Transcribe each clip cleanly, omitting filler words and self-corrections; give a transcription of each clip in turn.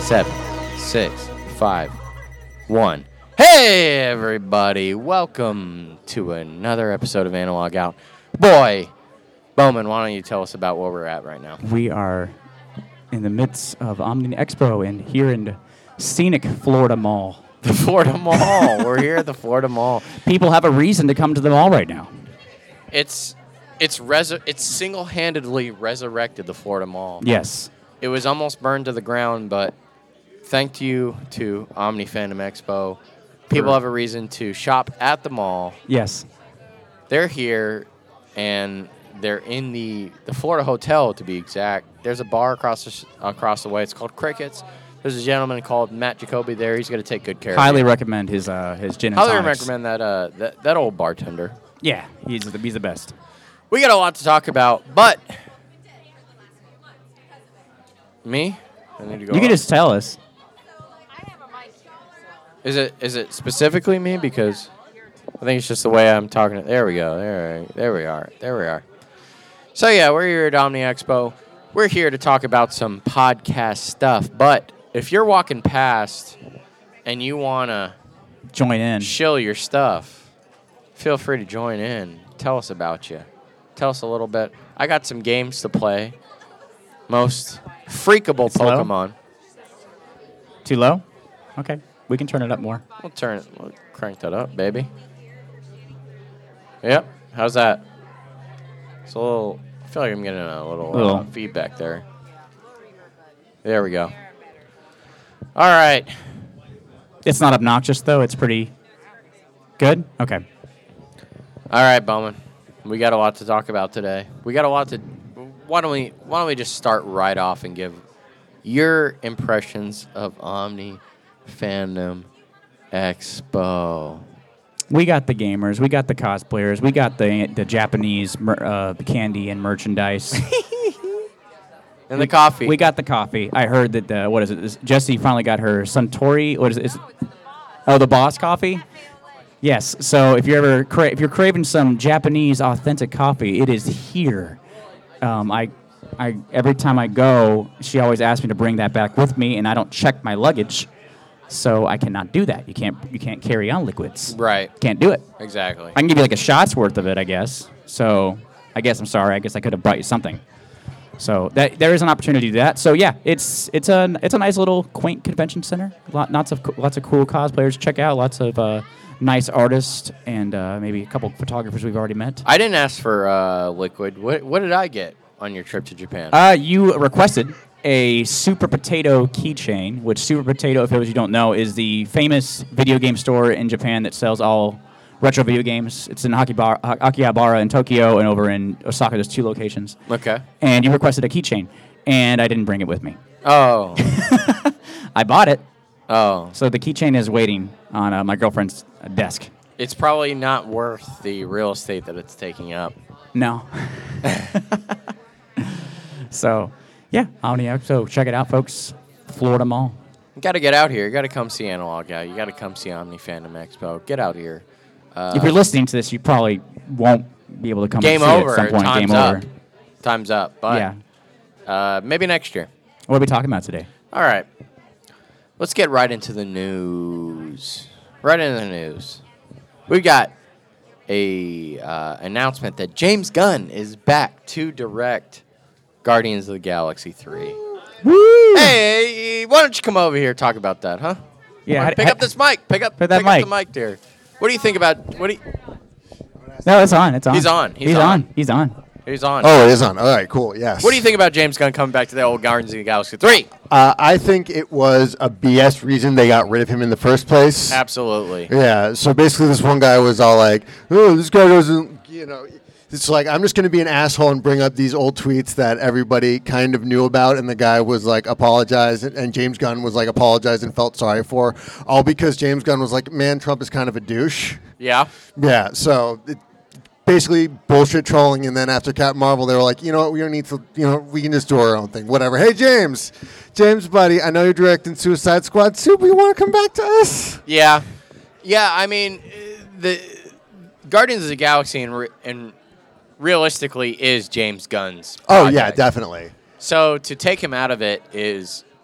7, 6, 5, 1. Hey, everybody. Welcome to another episode of Analog Out. Boy, Bowman, why don't you tell us about where we're at right now? We are in the midst of Omni Expo and here in the scenic Florida Mall. The Florida Mall. We're here at the Florida Mall. People have a reason to come to the mall right now. It's single-handedly resurrected the Florida Mall. Yes. It was almost burned to the ground, but thank you to Omni Fandom Expo. People have a reason to shop at the mall. Yes. They're here, and they're in the Florida Hotel, to be exact. There's a bar across the way. It's called Crickets. There's a gentleman called Matt Jacoby there. He's going to take good care of you. Highly recommend his gin and Highly tonics. recommend that old bartender. Yeah, he's the best. We got a lot to talk about, but me? I need to go You can up. just tell us. Is it specifically me? Because I think it's just the way I'm talking. There we go. There we are. So yeah, we're here at Omni Expo. We're here to talk about some podcast stuff. But if you're walking past and you wanna Join in. shill your stuff, feel free to join in. Tell us about you. Tell us a little bit. I got some games to play. Most freakable It's low? Pokemon. Too low? Okay. We can turn it up more. We'll crank that up, baby. Yep. How's that? It's a little. I feel like I'm getting a little feedback there. There we go. All right. It's not obnoxious, though. It's pretty good? Okay. All right, Bowman. We got a lot to talk about today. We got a lot to. Why don't we just start right off and give your impressions of Omni Fandom Expo? We got the gamers. We got the cosplayers. We got the Japanese candy and merchandise. And the coffee. We got the coffee. I heard that, what is it? Jessie finally got her Suntory. What is it? The Boss coffee? Yes. So if you're ever if you're craving some Japanese authentic coffee, it is here. I every time I go, she always asks me to bring that back with me, and I don't check my luggage, so I cannot do that. You can't carry on liquids. Right. Can't do it. Exactly. I can give you like a shot's worth of it, I guess. So I guess I'm sorry. I guess I could have brought you something. So there is an opportunity to do that. So yeah, it's a nice little quaint convention center. Lots of cool cosplayers to check out. Lots of nice artists and maybe a couple photographers we've already met. I didn't ask for liquid. What did I get on your trip to Japan? You requested a Super Potato keychain, which Super Potato, if you don't know, is the famous video game store in Japan that sells all retro video games. It's in Akihabara in Tokyo, and over in Osaka there's 2 locations. Okay. And you requested a keychain, and I didn't bring it with me. Oh. I bought it. Oh. So the keychain is waiting on my girlfriend's desk. It's probably not worth the real estate that it's taking up. No. So, yeah, Omni Expo. Check it out, folks. Florida Mall. You got to get out here. You got to come see Analog Out. You got to come see Omni Fandom Expo. Get out here. If you're listening to this, you probably won't be able to come Game and see over. it at some point. Time's Game up. over. Time's up. But Yeah. Maybe next year. What are we talking about today? All right. Let's get right into the news. We've got a announcement that James Gunn is back to direct Guardians of the Galaxy 3. Woo! Hey, why don't you come over here and talk about that, huh? Yeah, Pick up this mic. Pick up that the mic. mic there. What do you think about No, it's on. It's on. He's on. He's on. He's on. Oh, it is on. All right, cool. Yes. What do you think about James Gunn coming back to the old Guardians of the Galaxy 3? I think it was a BS reason they got rid of him in the first place. Absolutely. Yeah. So basically, this one guy was all like, "Oh, this guy doesn't," It's like, I'm just going to be an asshole and bring up these old tweets that everybody kind of knew about, and the guy was like, apologized, and James Gunn was like, apologized and felt sorry for, all because James Gunn was like, man, Trump is kind of a douche. Yeah. Yeah. So basically bullshit trolling, and then after Captain Marvel, they were like, you know what, we don't need to, we can just do our own thing, whatever. Hey, James, buddy, I know you're directing Suicide Squad 2, but you want to come back to us? Yeah. Yeah, I mean, the Guardians of the Galaxy and realistically is James Gunn's project. Oh, yeah, definitely. So to take him out of it is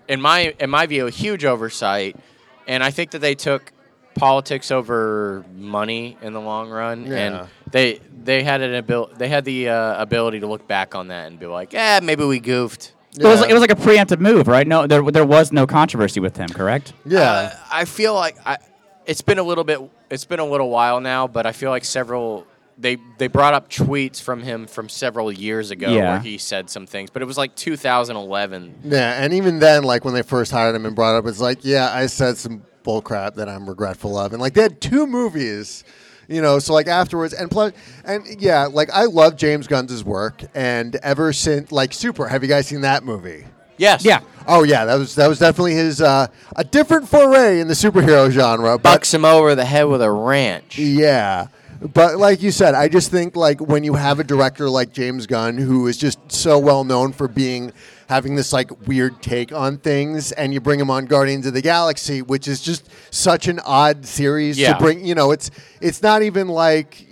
in my view, a huge oversight, and I think that they took politics over money in the long run, Yeah. and they had the ability to look back on that and be like, maybe we goofed. It was like a preemptive move, right? No, there was no controversy with him, correct? Yeah. I feel like it's been a little while now, but I feel like they brought up tweets from him from several years ago Yeah. where he said some things, but it was like 2011. Yeah, and even then, like when they first hired him and brought it up, it's like, yeah, I said some bullcrap that I'm regretful of, and like they had 2 movies, so like afterwards, and plus, and yeah, like I love James Gunn's work, and ever since like Super, have you guys seen that movie? Yes. Yeah. Oh yeah, that was definitely his a different foray in the superhero genre, but Bucks him over the head with a wrench. yeah. But like you said, I just think like when you have a director like James Gunn who is just so well known for having this like weird take on things, and you bring him on Guardians of the Galaxy, which is just such an odd series Yeah. to bring. It's not even like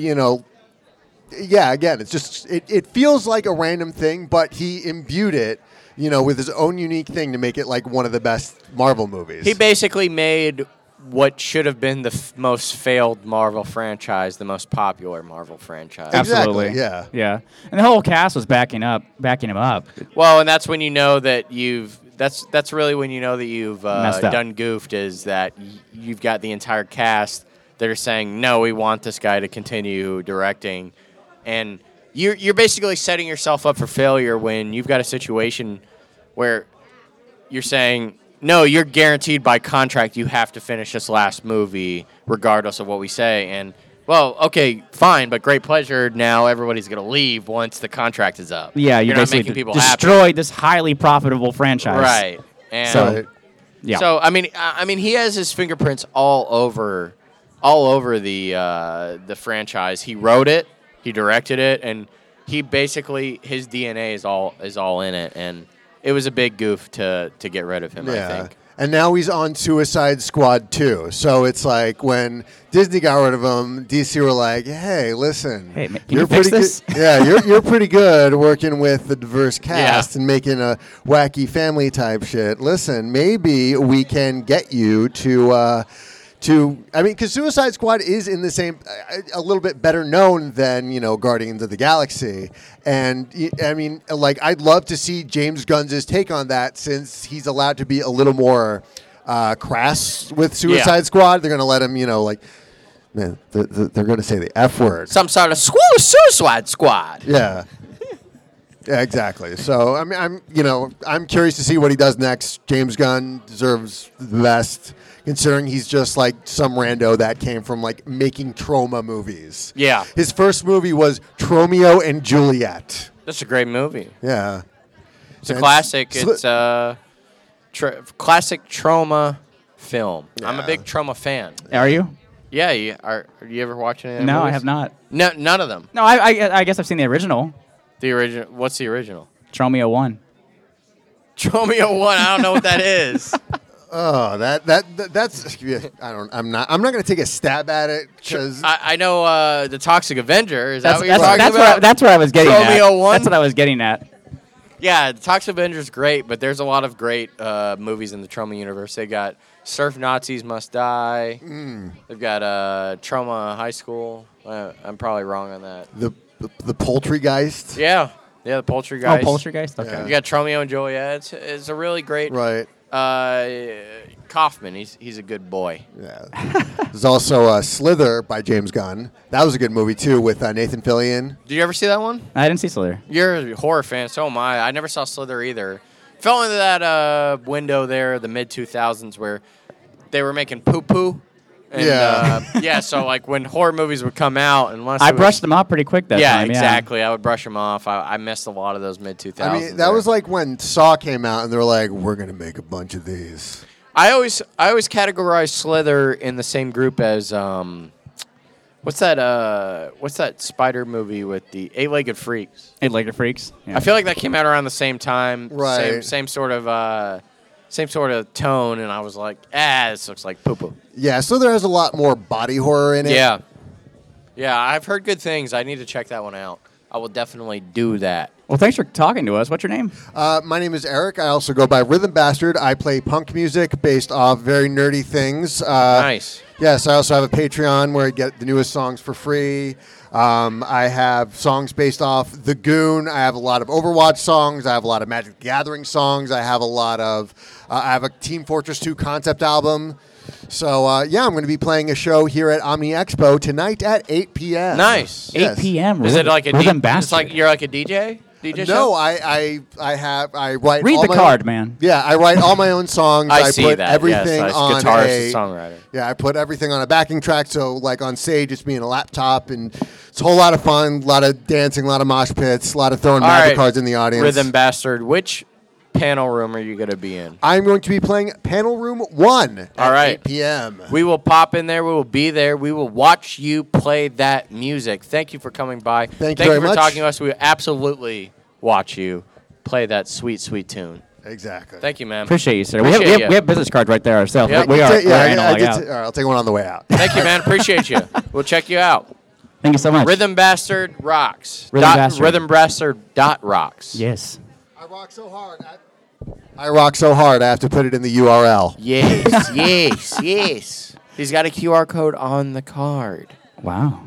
yeah. Again, it's just it feels like a random thing, but he imbued it. With his own unique thing to make it like one of the best Marvel movies. He basically made what should have been the most failed Marvel franchise, the most popular Marvel franchise. Exactly, Absolutely. yeah. Yeah. And the whole cast was backing him up. Well, and that's when you know that that's really when you know that you've Messed up. done goofed, is that you've got the entire cast that are saying, no, we want this guy to continue directing. And you're basically setting yourself up for failure when you've got a situation where you're saying, no, you're guaranteed by contract you have to finish this last movie regardless of what we say. And, well, okay, fine, but great pleasure. Now everybody's going to leave once the contract is up. Yeah, you're not basically making people happy. destroyed this highly profitable franchise. Right. And So- Yeah. so I mean, he has his fingerprints all over the franchise. He wrote it, he directed it, and he basically his DNA is all in it. And it was a big goof to get rid of him. I think. And now he's on Suicide Squad 2. So it's like when Disney got rid of him, DC were like, "Hey, listen, Hey, can you fix pretty this?" good. Yeah, you're pretty good working with the diverse cast and making a wacky family type shit. Listen, maybe we can get you to because Suicide Squad is in the same, a little bit better known than Guardians of the Galaxy, and I mean, like I'd love to see James Gunn's take on that, since he's allowed to be a little more crass with Suicide Squad. They're gonna let him, man, they're gonna say the F word. Some sort of Suicide Squad. Yeah. Yeah, exactly. So I mean, I'm curious to see what he does next. James Gunn deserves the best, considering he's just like some rando that came from like making trauma movies. Yeah. His first movie was Tromeo and Juliet. That's a great movie. Yeah. It's a And classic. sli- It's a classic trauma film. I'm a Yeah. big trauma fan. Are you? Yeah, are you ever watching any of the No, I movies? have not. No, none of them. No, I guess I've seen the original. The original. What's the original? Tromeo 1. Tromeo 1. I don't know what that is. Oh, that's I'm not going to take a stab at it because I know the Toxic Avenger. Is that That's, what you're that's, talking that's, about? what, that's what I was getting at. Tromeo 1? That's what I was getting at. Yeah, the Toxic Avenger is great, but there's a lot of great movies in the Trauma universe. They got Surf Nazis Must Die. They've got Trauma High School. I'm probably wrong on that. the Poultrygeist. Yeah, the Poultrygeist. Oh, Poltergeist? Okay. Yeah. You got Tromeo and Juliet. It's a really great. Right. Kaufman. He's a good boy. Yeah. There's also Slither by James Gunn. That was a good movie too, with Nathan Fillion. Did you ever see that one? I didn't see Slither. You're a horror fan, so am I. I never saw Slither either. Fell into that window there, the mid 2000s, where they were making poo poo. Yeah. So like when horror movies would come out, unless I it was- brushed them off pretty quick that time. exactly. I would brush them off. I missed a lot of those mid 2000s. I mean, that was like when Saw came out, and they were like, "We're gonna make a bunch of these." I always categorize Slither in the same group as what's that spider movie with the eight-legged freaks? Eight-legged freaks. Yeah. I feel like that came out around the same time. Right. Same sort of tone, and I was like, this looks like poo poo. Yeah, Slither has a lot more body horror in it. Yeah. Yeah, I've heard good things. I need to check that one out. I will definitely do that. Well, thanks for talking to us. What's your name? My name is Eric. I also go by Rhythm Bastard. I play punk music based off very nerdy things. Nice. Yes, I also have a Patreon where I get the newest songs for free. I have songs based off The Goon. I have a lot of Overwatch songs. I have a lot of Magic the Gathering songs. I have a lot of... I have a Team Fortress 2 concept album. So, yeah, I'm going to be playing a show here at Omni Expo tonight at 8 p.m. Nice. 8 p.m. Is it like a Rhythm It's Bastard. like you're like a DJ? DJ show? No, I write. Read all the my card, own, man. Yeah, I write all my own songs. I see put that. everything yes, on guitarist a and songwriter. Yeah, I put everything on a backing track. So, like on stage, it's me and a laptop, and it's a whole lot of fun, a lot of dancing, a lot of mosh pits, a lot of throwing All magic right, cards in the audience. Rhythm Bastard, which panel room are you going to be in? I'm going to be playing Panel Room 1 at All right. 8 p.m. We will pop in there. We will be there. We will watch you play that music. Thank you for coming by. Thank you very for much. talking to us. We will absolutely watch you play that sweet, sweet tune. Exactly. Thank you, man. Appreciate you, sir. Appreciate we have business cards right there ourselves. Yep. We are. Yeah, we're I analog did. out. All right, I'll take one on the way out. Thank you, man. Appreciate you. We'll check you out. Thank you so much. Rhythm Bastard rocks. Rhythm Bastard. Rhythm Bastard dot rocks. Yes. I rock so hard. I rock so hard. I have to put it in the URL. Yes, yes, yes. He's got a QR code on the card. Wow.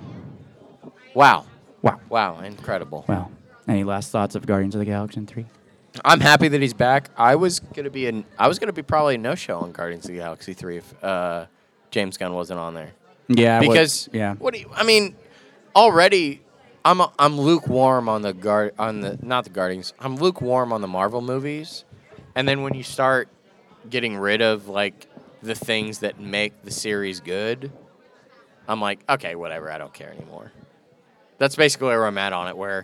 Wow. Wow. Wow. Incredible. Well, any last thoughts of Guardians of the Galaxy 3? I'm happy that he's back. I was gonna be probably a no-show on Guardians of the Galaxy 3 if James Gunn wasn't on there. Yeah. Because yeah. I mean, already I'm lukewarm on not the Guardians. I'm lukewarm on the Marvel movies. And then when you start getting rid of like the things that make the series good, I'm like, okay, whatever, I don't care anymore. That's basically where I'm at on it, where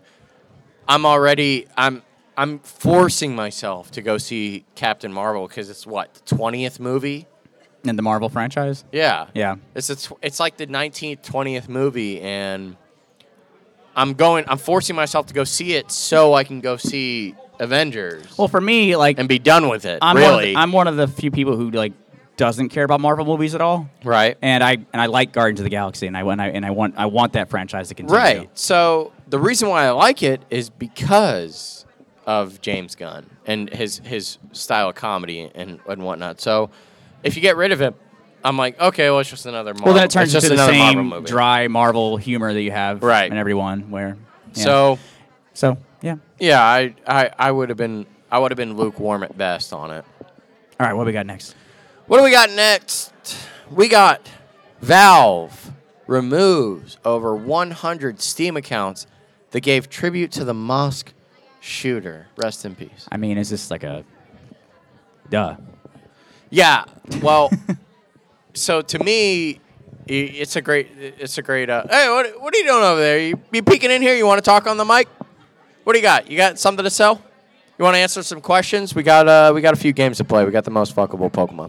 I'm forcing myself to go see Captain Marvel because it's what, the 20th movie? In the Marvel franchise? Yeah. Yeah. It's like the 19th, 20th movie, and I'm forcing myself to go see it so I can go see Avengers. Well, for me, like, and be done with it. I'm one of the few people who like doesn't care about Marvel movies at all. Right. And I like Guardians of the Galaxy, and I want that franchise to continue. Right. So the reason why I like it is because of James Gunn and his style of comedy and whatnot. So if you get rid of it, I'm like, okay, well, it's just another Marvel. Well, then it turns it's just into the another Marvel same movie. dry Marvel humor that you have Right. in everyone. Where So yeah. yeah, I would have been lukewarm at best on it. All right, what do we got next? What do we got next? We got Valve removes over 100 Steam accounts that gave tribute to the mosque shooter. Rest in peace. I mean, is this like a duh? Yeah. Well, so to me, it's a great. Hey, what are you doing over there? You peeking in here? You want to talk on the mic? What do you got? You got something to sell? You want to answer some questions? We got a few games to play. We got the most fuckable Pokemon.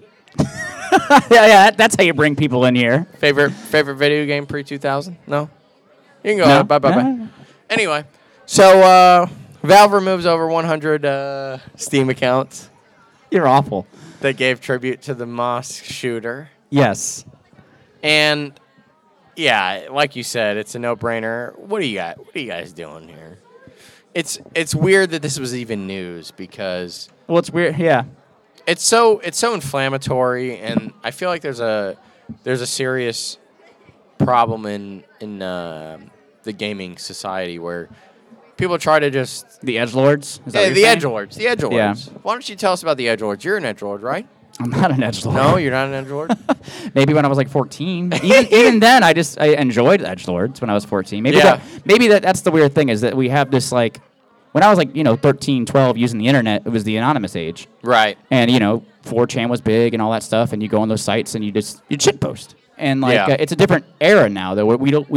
yeah, that's how you bring people in here. Favorite video game pre-2000? No? You can go. No. Bye. No. Anyway, so Valve removes over 100 Steam accounts You're awful. that gave tribute to the mosque shooter. Yes. And yeah, like you said, it's a no-brainer. What do you got? What are you guys doing here? It's weird that this was even news because Well, it's weird. Yeah. it's so inflammatory, and I feel like there's a serious problem in the gaming society where people try to just The edgelords. Is that hey, what the you're saying? edgelords, the edgelords. Yeah. Why don't you tell us about the edgelords? You're an edgelord, right? I'm not an edgelord. No, you're not an edgelord. Maybe when I was like 14. Even then, I enjoyed edgelords when I was 14. Maybe Yeah. that's the weird thing is that we have this like when I was like 13, 12 using the internet, it was the anonymous age. Right. And 4chan was big and all that stuff, and you go on those sites and you shit post. And like Yeah. it's a different era now though. We don't.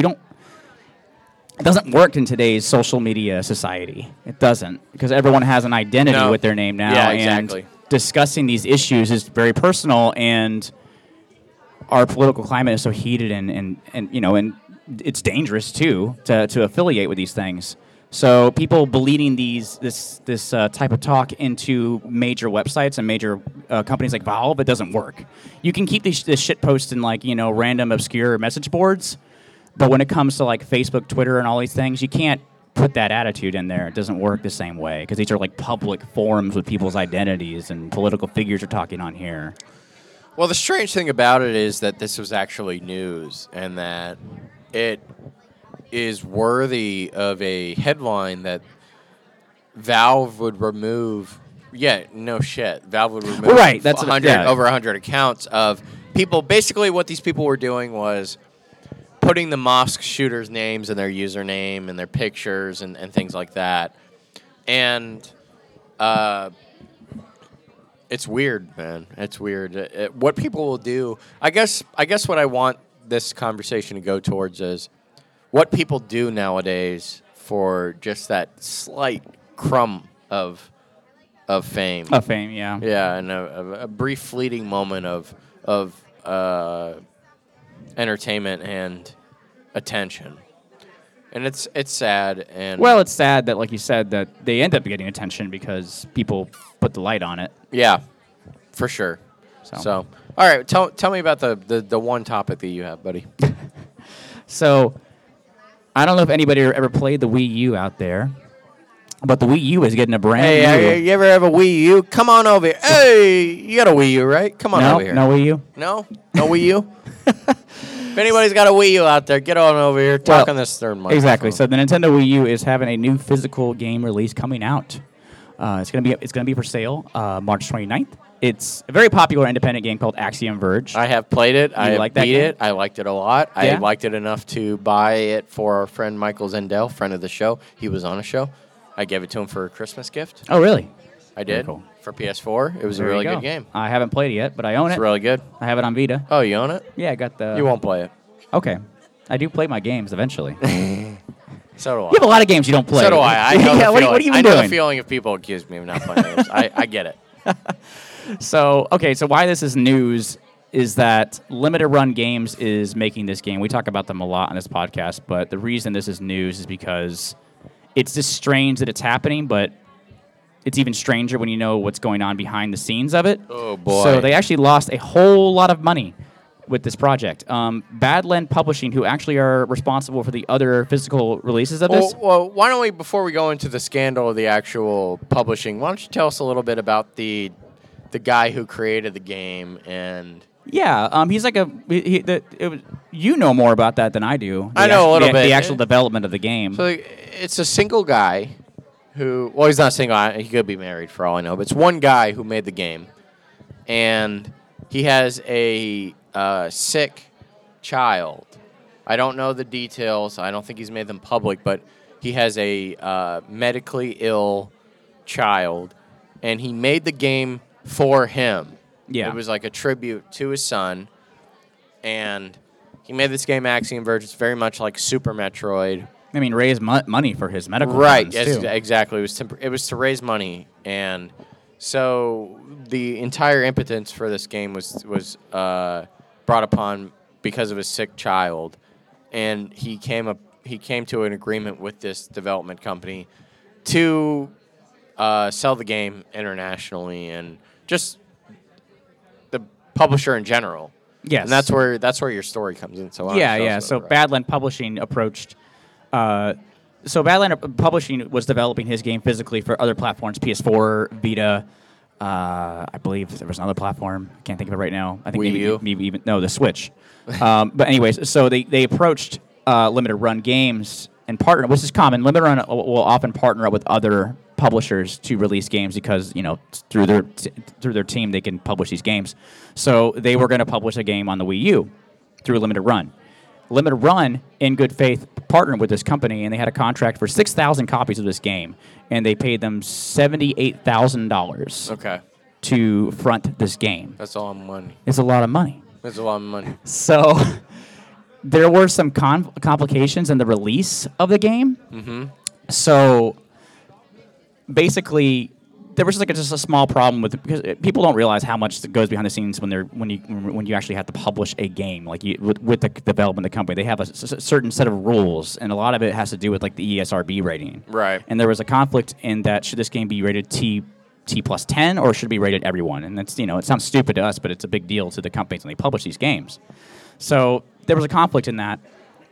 It doesn't work in today's social media society. It doesn't because everyone has an identity No. with their name now. Yeah, exactly. And discussing these issues is very personal, and our political climate is so heated, and it's dangerous too to affiliate with these things. So people bleeding this type of talk into major websites and major companies like Valve, it doesn't work. You can keep this shit posts in random obscure message boards, but when it comes to like Facebook, Twitter, and all these things, you can't put that attitude in there, it doesn't work the same way because these are like public forums with people's identities and political figures are talking on here. Well, the strange thing about it is that this was actually news and that it is worthy of a headline that Valve would remove. Yeah, no shit. Valve would remove Right, that's 100, yeah. over 100 accounts of people. Basically, what these people were doing was putting the mosque shooters' names and their username and their pictures and things like that. And it's weird, man. It's weird. What people will do, I guess what I want this conversation to go towards is what people do nowadays for just that slight crumb of fame. Of fame, yeah. Yeah, and a brief fleeting moment of entertainment and attention. And it's sad. And Well, it's sad that, like you said, that they end up getting attention because people put the light on it. yeah, for sure. So all right, tell me about the one topic that you have, buddy. So, I don't know if anybody ever played the Wii U out there, but the Wii U is getting a brand new. Hey, you ever have a Wii U? Come on over here. Hey, you got a Wii U, right? Come on over here. No Wii U. No Wii U. If anybody's got a Wii U out there, get on over here. Talk on this third microphone. Exactly. So the Nintendo Wii U is having a new physical game release coming out. It's gonna be for sale March 29th. It's a very popular independent game called Axiom Verge. I have played it. I like that beat game? it. I liked it a lot. Yeah? I liked it enough to buy it for our friend Michael Zendel, friend of the show. He was on a show. I gave it to him for a Christmas gift. Oh, really? I did. cool. For PS4. It was There a you really go. good game. I haven't played it yet, but I own It's it. really good. I have it on Vita. Oh, you own it? Yeah, I got the. You won't play it. Okay. I do play my games eventually. you So do I. have a lot of games you don't play. So do I. I know yeah, the what, feeling. what are you I doing? know the feeling if people accuse me of not playing games. I get it. So why this is news is that Limited Run Games is making this game. We talk about them a lot on this podcast, but the reason this is news is because it's just strange that it's happening, but it's even stranger when you know what's going on behind the scenes of it. Oh, boy. So they actually lost a whole lot of money with this project. Badland Publishing, who actually are responsible for the other physical releases of this. Well, why don't we, before we go into the scandal of the actual publishing, why don't you tell us a little bit about the guy who created the game and... Yeah, he's like you know more about that than I do. I know a little bit. The actual development of the game. So it's a single guy who... Well, he's not single. He could be married for all I know. But it's one guy who made the game. And he has a sick child. I don't know the details. I don't think he's made them public. But he has a medically ill child. And he made the game for him. Yeah. It was like a tribute to his son. And he made this game Axiom Verge. It's very much like Super Metroid. I mean, raise money for his medical Right, funds, yes, too. exactly. It was to raise money. And so the entire impotence for this game was brought upon because of his sick child. And he came to an agreement with this development company to sell the game internationally and just the publisher in general. Yes. And that's where your story comes in. So why don't you tell Yeah. us So about it? Badland Publishing approached. So Badland Publishing was developing his game physically for other platforms: PS4, Vita. I believe there was another platform. I can't think of it right now. I think Wii U? maybe even the Switch. But anyways, so they approached Limited Run Games and partner, which is common. Limited Run will often partner up with other publishers to release games because through their team they can publish these games. So they were going to publish a game on the Wii U through Limited Run. Limited Run, in good faith, partnered with this company, and they had a contract for 6,000 copies of this game, and they paid them $78,000 Okay. to front this game. That's all money. It's a lot of money. That's a lot of money. So there were some complications in the release of the game. Mm-hmm. So basically, there was just a small problem with it because people don't realize how much goes behind the scenes when you actually have to publish a game with the development of the company. They have a certain set of rules, and a lot of it has to do with like the ESRB rating. Right. And there was a conflict in that should this game be rated T plus 10 or should it be rated everyone? And that's it sounds stupid to us, but it's a big deal to the companies when they publish these games. So there was a conflict in that.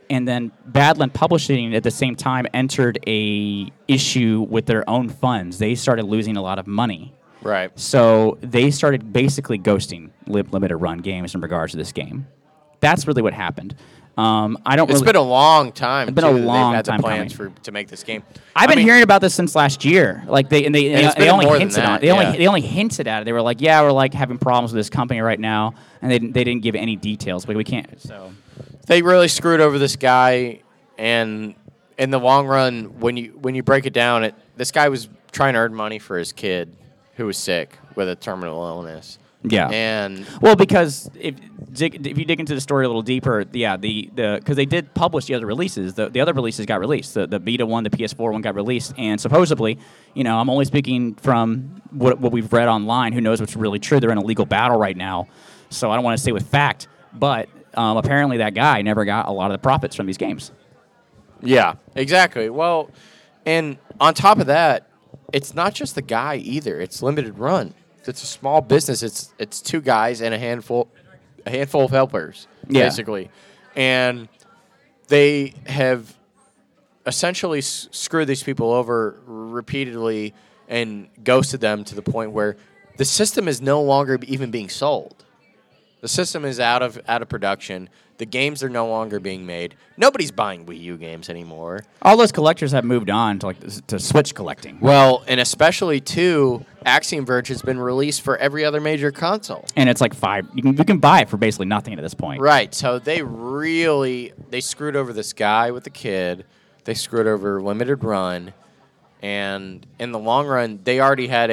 and then Badland Publishing at the same time entered a issue with their own funds. They started losing a lot of money. Right. So they started basically ghosting limited run games in regards to this game. That's really what happened. It's been a long time. It's been a long they've had time the plans coming. to make this game. I've been hearing about this since last year. Like they it's been only more than hinted that, on it. yeah. They only hinted at it. They were like, yeah, we're like having problems with this company right now, and they didn't give any details. But we can't. So They really screwed over this guy, and in the long run, when you break it down, this guy was trying to earn money for his kid who was sick with a terminal illness. yeah. And Well, because if you dig into the story a little deeper, yeah, because they did publish the other releases. The other releases got released. The Vita one, the PS4 one got released, and supposedly, I'm only speaking from what we've read online. Who knows what's really true? They're in a legal battle right now, so I don't want to say with fact. But apparently, that guy never got a lot of the profits from these games. yeah, exactly. Well, and on top of that, it's not just the guy either. It's limited run. It's a small business. It's two guys and a handful of helpers, Yeah. basically, and they have essentially screwed these people over repeatedly and ghosted them to the point where the system is no longer even being sold. The system is out of production. The games are no longer being made. Nobody's buying Wii U games anymore. All those collectors have moved on to Switch collecting. Well, and especially too, Axiom Verge has been released for every other major console. And it's like you can buy it for basically nothing at this point. Right. So they screwed over this guy with the kid. They screwed over Limited Run, and in the long run, they already had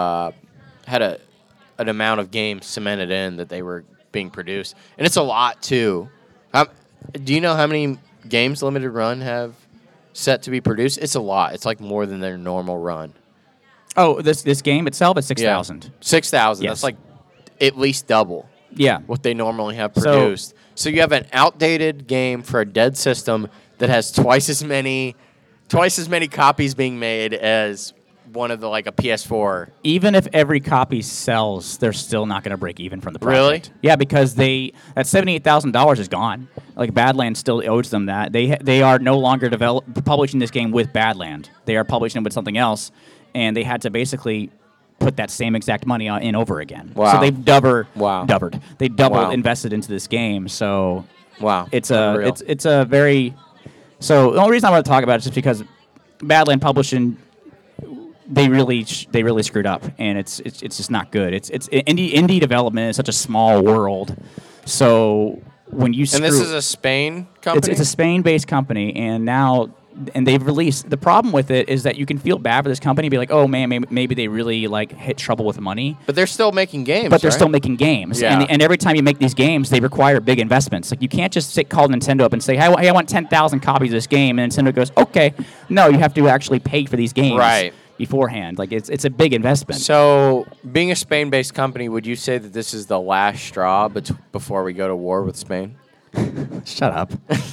an amount of games cemented in that they were being produced, and it's a lot too. Do you know how many games Limited Run have set to be produced? It's a lot. It's like more than their normal run. Oh, this game itself is 6,000. 6,000. Yes. That's like at least double Yeah. what they normally have produced. So you have an outdated game for a dead system that has twice as many copies being made as one of a PS4. Even if every copy sells, they're still not going to break even from the project. Really? Yeah, because that $78,000 is gone. Like Badlands still owes them that. They are no longer publishing this game with Badland. They are publishing it with something else, and they had to basically put that same exact money in over again. Wow. So they've doubled Wow. invested into this game. So Wow. it's Unreal. it's a very. So the only reason I want to talk about it is just because Badland Publishing, they really screwed up, and it's just not good. It's indie development is such a small world, so when you And this is a Spain company? it's a Spain-based company, and they've released. The problem with it is that you can feel bad for this company, and be like, oh man, maybe they really hit trouble with money. But they're still making games, But they're right? still making games, Yeah. and every time you make these games, they require big investments. Like you can't just call Nintendo up and say, "Hey, I want 10,000 copies of this game," and Nintendo goes, "Okay." No, you have to actually pay for these games beforehand. Like it's a big investment. So, being a Spain-based company, would you say that this is the last straw before we go to war with Spain? Shut up.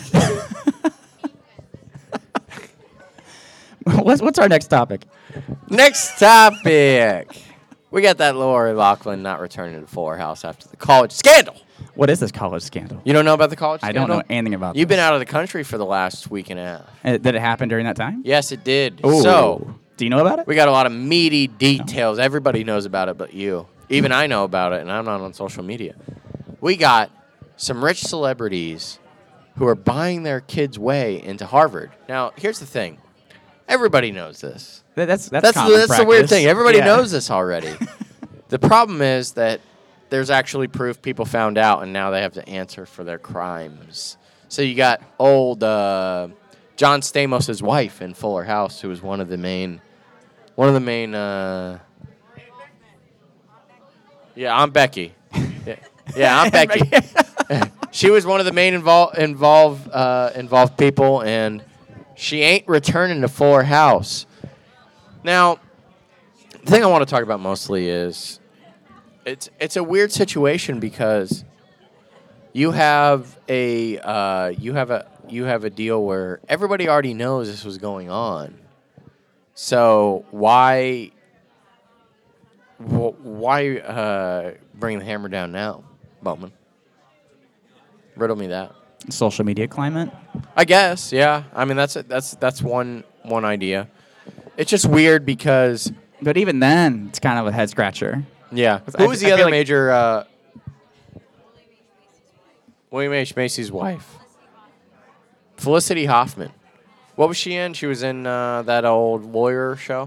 What's our next topic? Next topic. We got that Lori Loughlin not returning to Fuller House after the college scandal. What is this college scandal? You don't know about the college I scandal? don't know anything about You've this. been out of the country for the last week and a half. Did it happen during that time? Yes, it did. Ooh. So, do you know about it? we got a lot of meaty details. Everybody knows about it but you. Even I know about it, and I'm not on social media. We got some rich celebrities who are buying their kids' way into Harvard. Now, here's the thing. Everybody knows this. That's That's common the weird practice. thing. Everybody Yeah. knows this already. The problem is that there's actually proof people found out, and now they have to answer for their crimes. So you got old John Stamos' wife in Fuller House, who was one of the main. Yeah, I'm Becky. Yeah, I'm Becky. She was one of the main involved people, and she ain't returning to Fuller House. Now, the thing I want to talk about mostly is it's a weird situation because you have a deal where everybody already knows this was going on. So why bring the hammer down now, Bowman? Riddle me that. Social media climate. I guess, yeah. I mean, that's one idea. It's just weird because, But even then, it's kind of a head scratcher. yeah. I- Who was I the feel other like- major? William H. Macy's wife, Felicity Hoffman. What was she in? She was in that old lawyer show.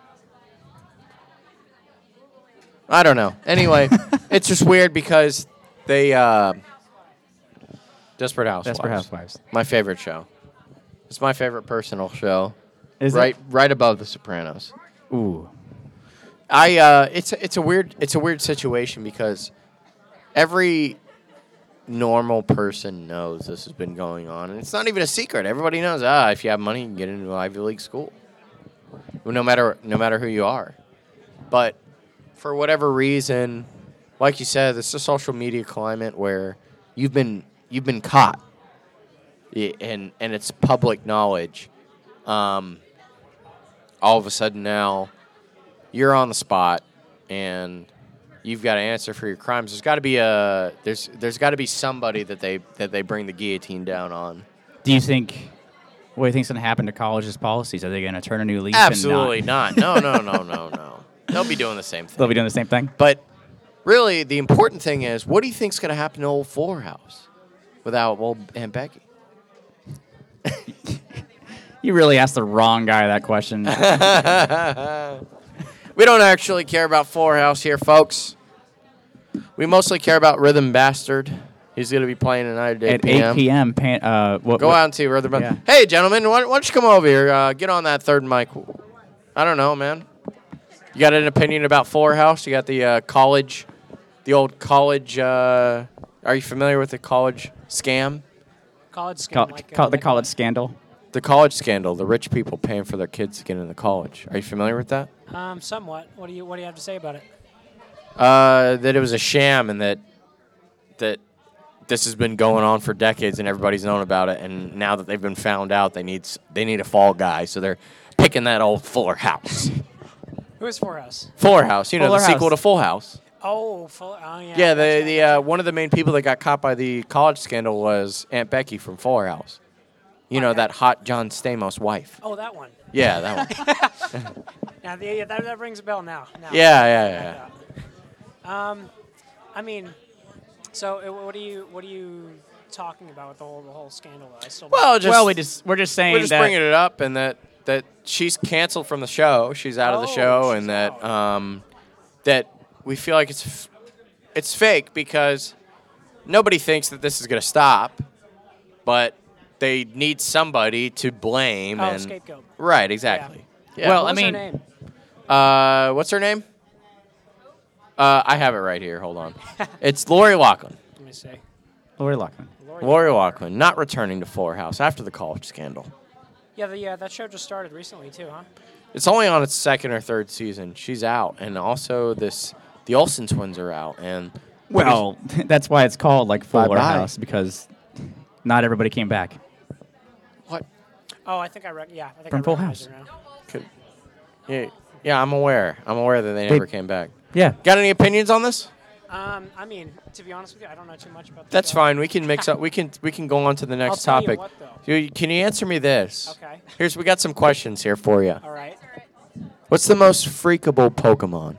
I don't know. Anyway, it's just weird because they Desperate Housewives. Desperate Housewives. My favorite show. It's my favorite personal show. Is right above The Sopranos. it? Ooh. It's a weird situation because every normal person knows this has been going on, and it's not even a secret. Everybody knows. If you have money, you can get into an Ivy League school. No matter who you are, but for whatever reason, like you said, it's a social media climate where you've been caught, and it's public knowledge. All of a sudden now, you're on the spot, and you've got to answer for your crimes. There's got to be there's got to be somebody that they bring the guillotine down on. Do you think? What do you think's going to happen to colleges' policies? Are they going to turn a new leaf? Absolutely And not. No. They'll be doing the same thing. They'll be doing the same thing. But really, the important thing is, what do you think's going to happen to old Fuller House without old Aunt Becky? You really asked the wrong guy that question. We don't actually care about Fuller House here, folks. We mostly care about Rhythm Bastard. He's going to be playing tonight at 8 p.m. At 8 p.m. Go out and see Rhythm Bastard. Yeah. Hey, gentlemen, why don't you come over here? Get on that third mic. I don't know, man. You got an opinion about Fuller House? You got the old college. Are you familiar with the college scam? College scam. The college scandal. The college scandal, the rich people paying for their kids to get into college. Are you familiar with that? Somewhat. What do you have to say about it? That it was a sham and that this has been going on for decades and everybody's known about it. And now that they've been found out, they need a fall guy, so they're picking that old Fuller House. Who is Fuller House? Fuller House, the Fuller sequel House. to Full House. Oh, Fuller. Oh, yeah. Yeah, gotcha. the one of the main people that got caught by the college scandal was Aunt Becky from Fuller House. You know, that hot John Stamos wife. Oh, that one. Yeah, that one. Yeah, that rings a bell now. Yeah. I mean, so what are you talking about with the whole scandal? I still Well, we're just saying we're just that bringing it up, and that she's canceled from the show. She's out of the show, and she's that out. that we feel like it's fake because nobody thinks that this is going to stop, but they need somebody to blame. Oh, and scapegoat. Right, exactly. Yeah. Well, What was I her mean- name? What's her name? I have it right here. Hold on. It's Lori Loughlin. Let me see. Lori Loughlin. Lori Loughlin not returning to Fuller House after the college scandal. Yeah, that show just started recently too, huh? It's only on its second or third season. She's out, and also the Olsen twins are out, and Well, that's why it's called like Fuller Bye-bye. House, because not everybody came back. what? Oh, I think From I Full recognize House. her now. Yeah, I'm aware. I'm aware that they never came back. Yeah. Got any opinions on this? I mean, to be honest with you, I don't know too much about. That's show. fine. We can mix up. We can go on to the next I'll tell you topic. what, though. Can you answer me this? Okay. We got some questions here for you. All right. What's the most freakable Pokemon?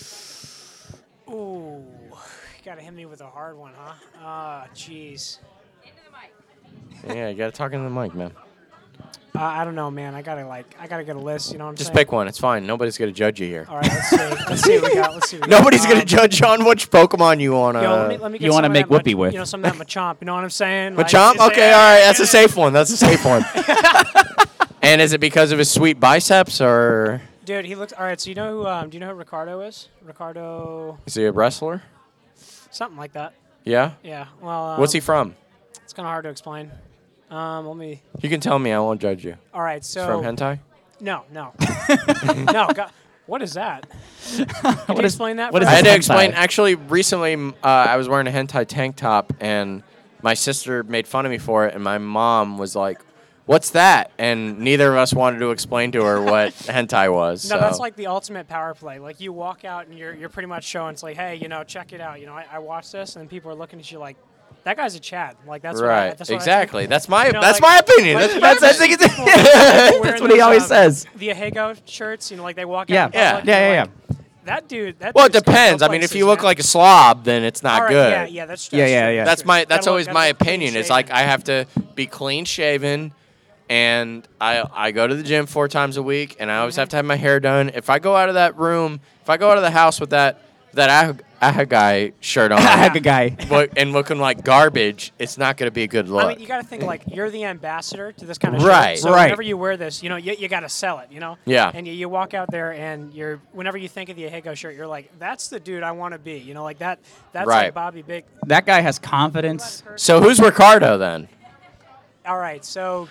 Ooh, you gotta hit me with a hard one, huh? Jeez. Yeah, you gotta talk into the mic, man. I don't know, man. I gotta get a list. You know what I'm Just saying? pick one. It's fine. Nobody's gonna judge you here. All right, let's see. Let's see what we got. Let's see. What we Nobody's got. gonna judge on which Pokemon you wanna. Yo, let me get You wanna some of make that whoopee Mach- with. You know, some of that Machamp. You know what I'm saying? Like, Machamp? it's- Okay, all right. That's a safe one. That's a safe one. And is it because of his sweet biceps, or Dude, he looks. All right, so you know who? Do you know who Ricardo is? Ricardo, is he a wrestler? something like that. Yeah. Yeah. Well. What's he from? It's kind of hard to explain. Let me. You can tell me. I won't judge you. All right, He's so. from hentai. No. No. God, what is that? Can you explain that? what for is I us? had to hentai? explain. Actually, recently I was wearing a hentai tank top, and my sister made fun of me for it, and my mom was like, "What's that?" And neither of us wanted to explain to her what hentai was. No, so. that's like the ultimate power play. Like you walk out and you're pretty much showing, it's like, hey, check it out. I watched this, and people are looking at you like, that guy's a Chad. Like that's Right. What that's what Exactly. I think. That's my You know, that's like- my opinion. like, That's you my know, opinion. people wearing That's what he those, always says. The Ahego shirts, like they walk Yeah. out. in Yeah. public, Yeah, you're yeah, like, That dude. Well, it dude's gonna depends. go I mean, if places, you look man. like a slob, then it's not All right, good. Yeah, that's Yeah, yeah, true. yeah. That's Gotta always look my clean opinion. It's shaven. like I have to be clean shaven, and I go to the gym 4 times a week, and I always have to have my hair done. If I go out of that room, if I go out of the house with that Ahagai shirt on, Good guy. and looking like garbage, it's not going to be a good look. I mean, you got to think like you're the ambassador to this kind of Right. shirt. So Right. whenever you wear this, you got to sell it. Yeah. And you walk out there, and whenever you think of the Ahego shirt, you're like, that's the dude I want to be. Like that. That's Right. like Bobby Big. That guy has confidence. So who's Ricardo then? All right, so.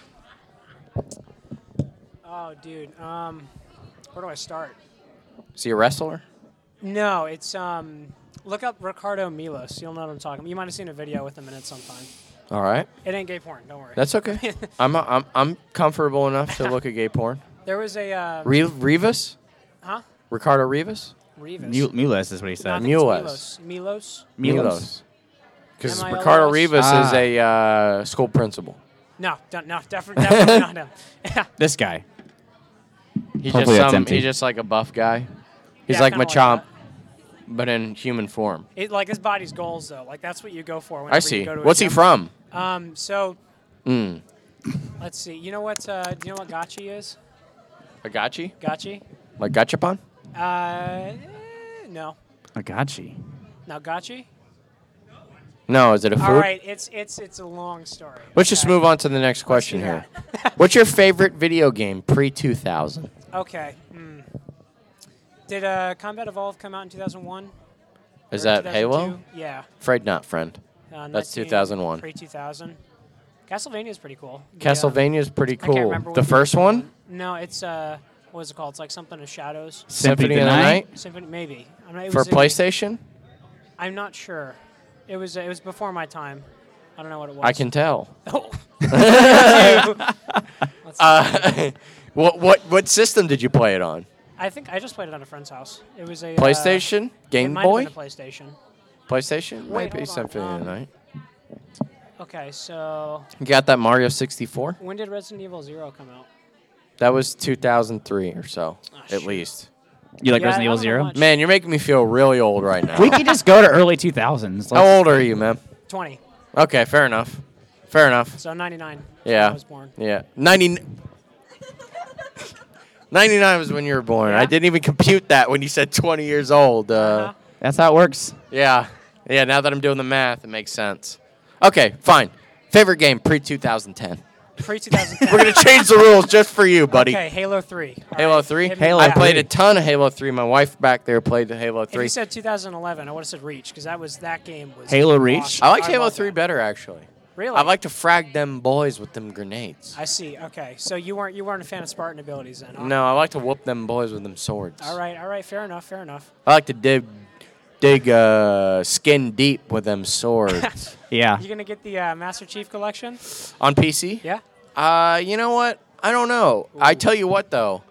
Oh, dude. Where do I start? Is he a wrestler? No, it's Look up Ricardo Milos. You'll know what I'm talking about. You might have seen a video with him in it sometime. All right, It ain't gay porn. Don't worry. that's okay. I'm comfortable enough to look at gay porn. There was a Rivas? huh? Ricardo Rivas? Rivas. Mules is what he No, I said. think it's Mules. Milos. Milos. Because M-I-L-O-S. Ricardo Rivas Ah. is a school principal. No, definitely not him. Yeah. This guy. He's Hopefully that's empty. he's just like a buff guy. He's Yeah, like kinda Machamp, that. but in human form. Like his body's goals though. Like that's what you go for. I whenever see. You go to a What's he gym. from? So Mm. let's see. You know what? Gachi is? A gachi? Gachi? Like gachapon? No. Agachi. Now Gachi. No, is it a food? All right. It's a long story. Let's just Okay. move on to the next question do here. What's your favorite video game pre-2000? Okay. Did Combat Evolve come out in 2001? Is Or that 2002? Halo? Yeah. Afraid not, friend. That's 2001. Pre-2000. Castlevania is pretty cool. Castlevania is pretty I can't cool. remember what The first one? No, it's what is it called? It's like something of Shadows. Symphony of the Night? Symphony, maybe. I mean, it For was PlayStation? I'm not sure. It was before my time. I don't know what it was. I can tell. Oh. Let's see. What system did you play it on? I think I just played it at a friend's house. It was a PlayStation? it Game might have Boy? been a PlayStation. PlayStation? Wait, Might be hold on. Symphony of the Night. Okay, so You got that Mario 64? when did Resident Evil 0 come out? That was 2003 or so, at shoot. least. You like Yeah, Resident I Evil don't know Zero? much. Man, you're making me feel really old right now. We could just go to early 2000s. How old are you, man? 20. Okay, fair enough. Fair enough. So 99. Yeah. I was born. Yeah. 99 was when you were born. Yeah. I didn't even compute that when you said 20 years old. Uh-huh. That's how it works. Yeah. Yeah, now that I'm doing the math, it makes sense. Okay, fine. Favorite game pre-2010. Pre-2010. We're going to change the rules just for you, buddy. Okay, Halo 3. All Halo right, 3? hit me Halo with I that. played a ton of Halo 3. My wife back there played the Halo If 3. you said 2011, I would have said Reach because that game was Halo Reach? awesome. I liked Halo love 3 that. better, actually. Really? I like to frag them boys with them grenades. I see. Okay, so you weren't a fan of Spartan abilities then? Huh? No, I like to whoop them boys with them swords. All right. Fair enough. I like to dig skin deep with them swords. Yeah. You gonna get the Master Chief collection? On PC? Yeah. You know what? I don't know. I tell you what, though.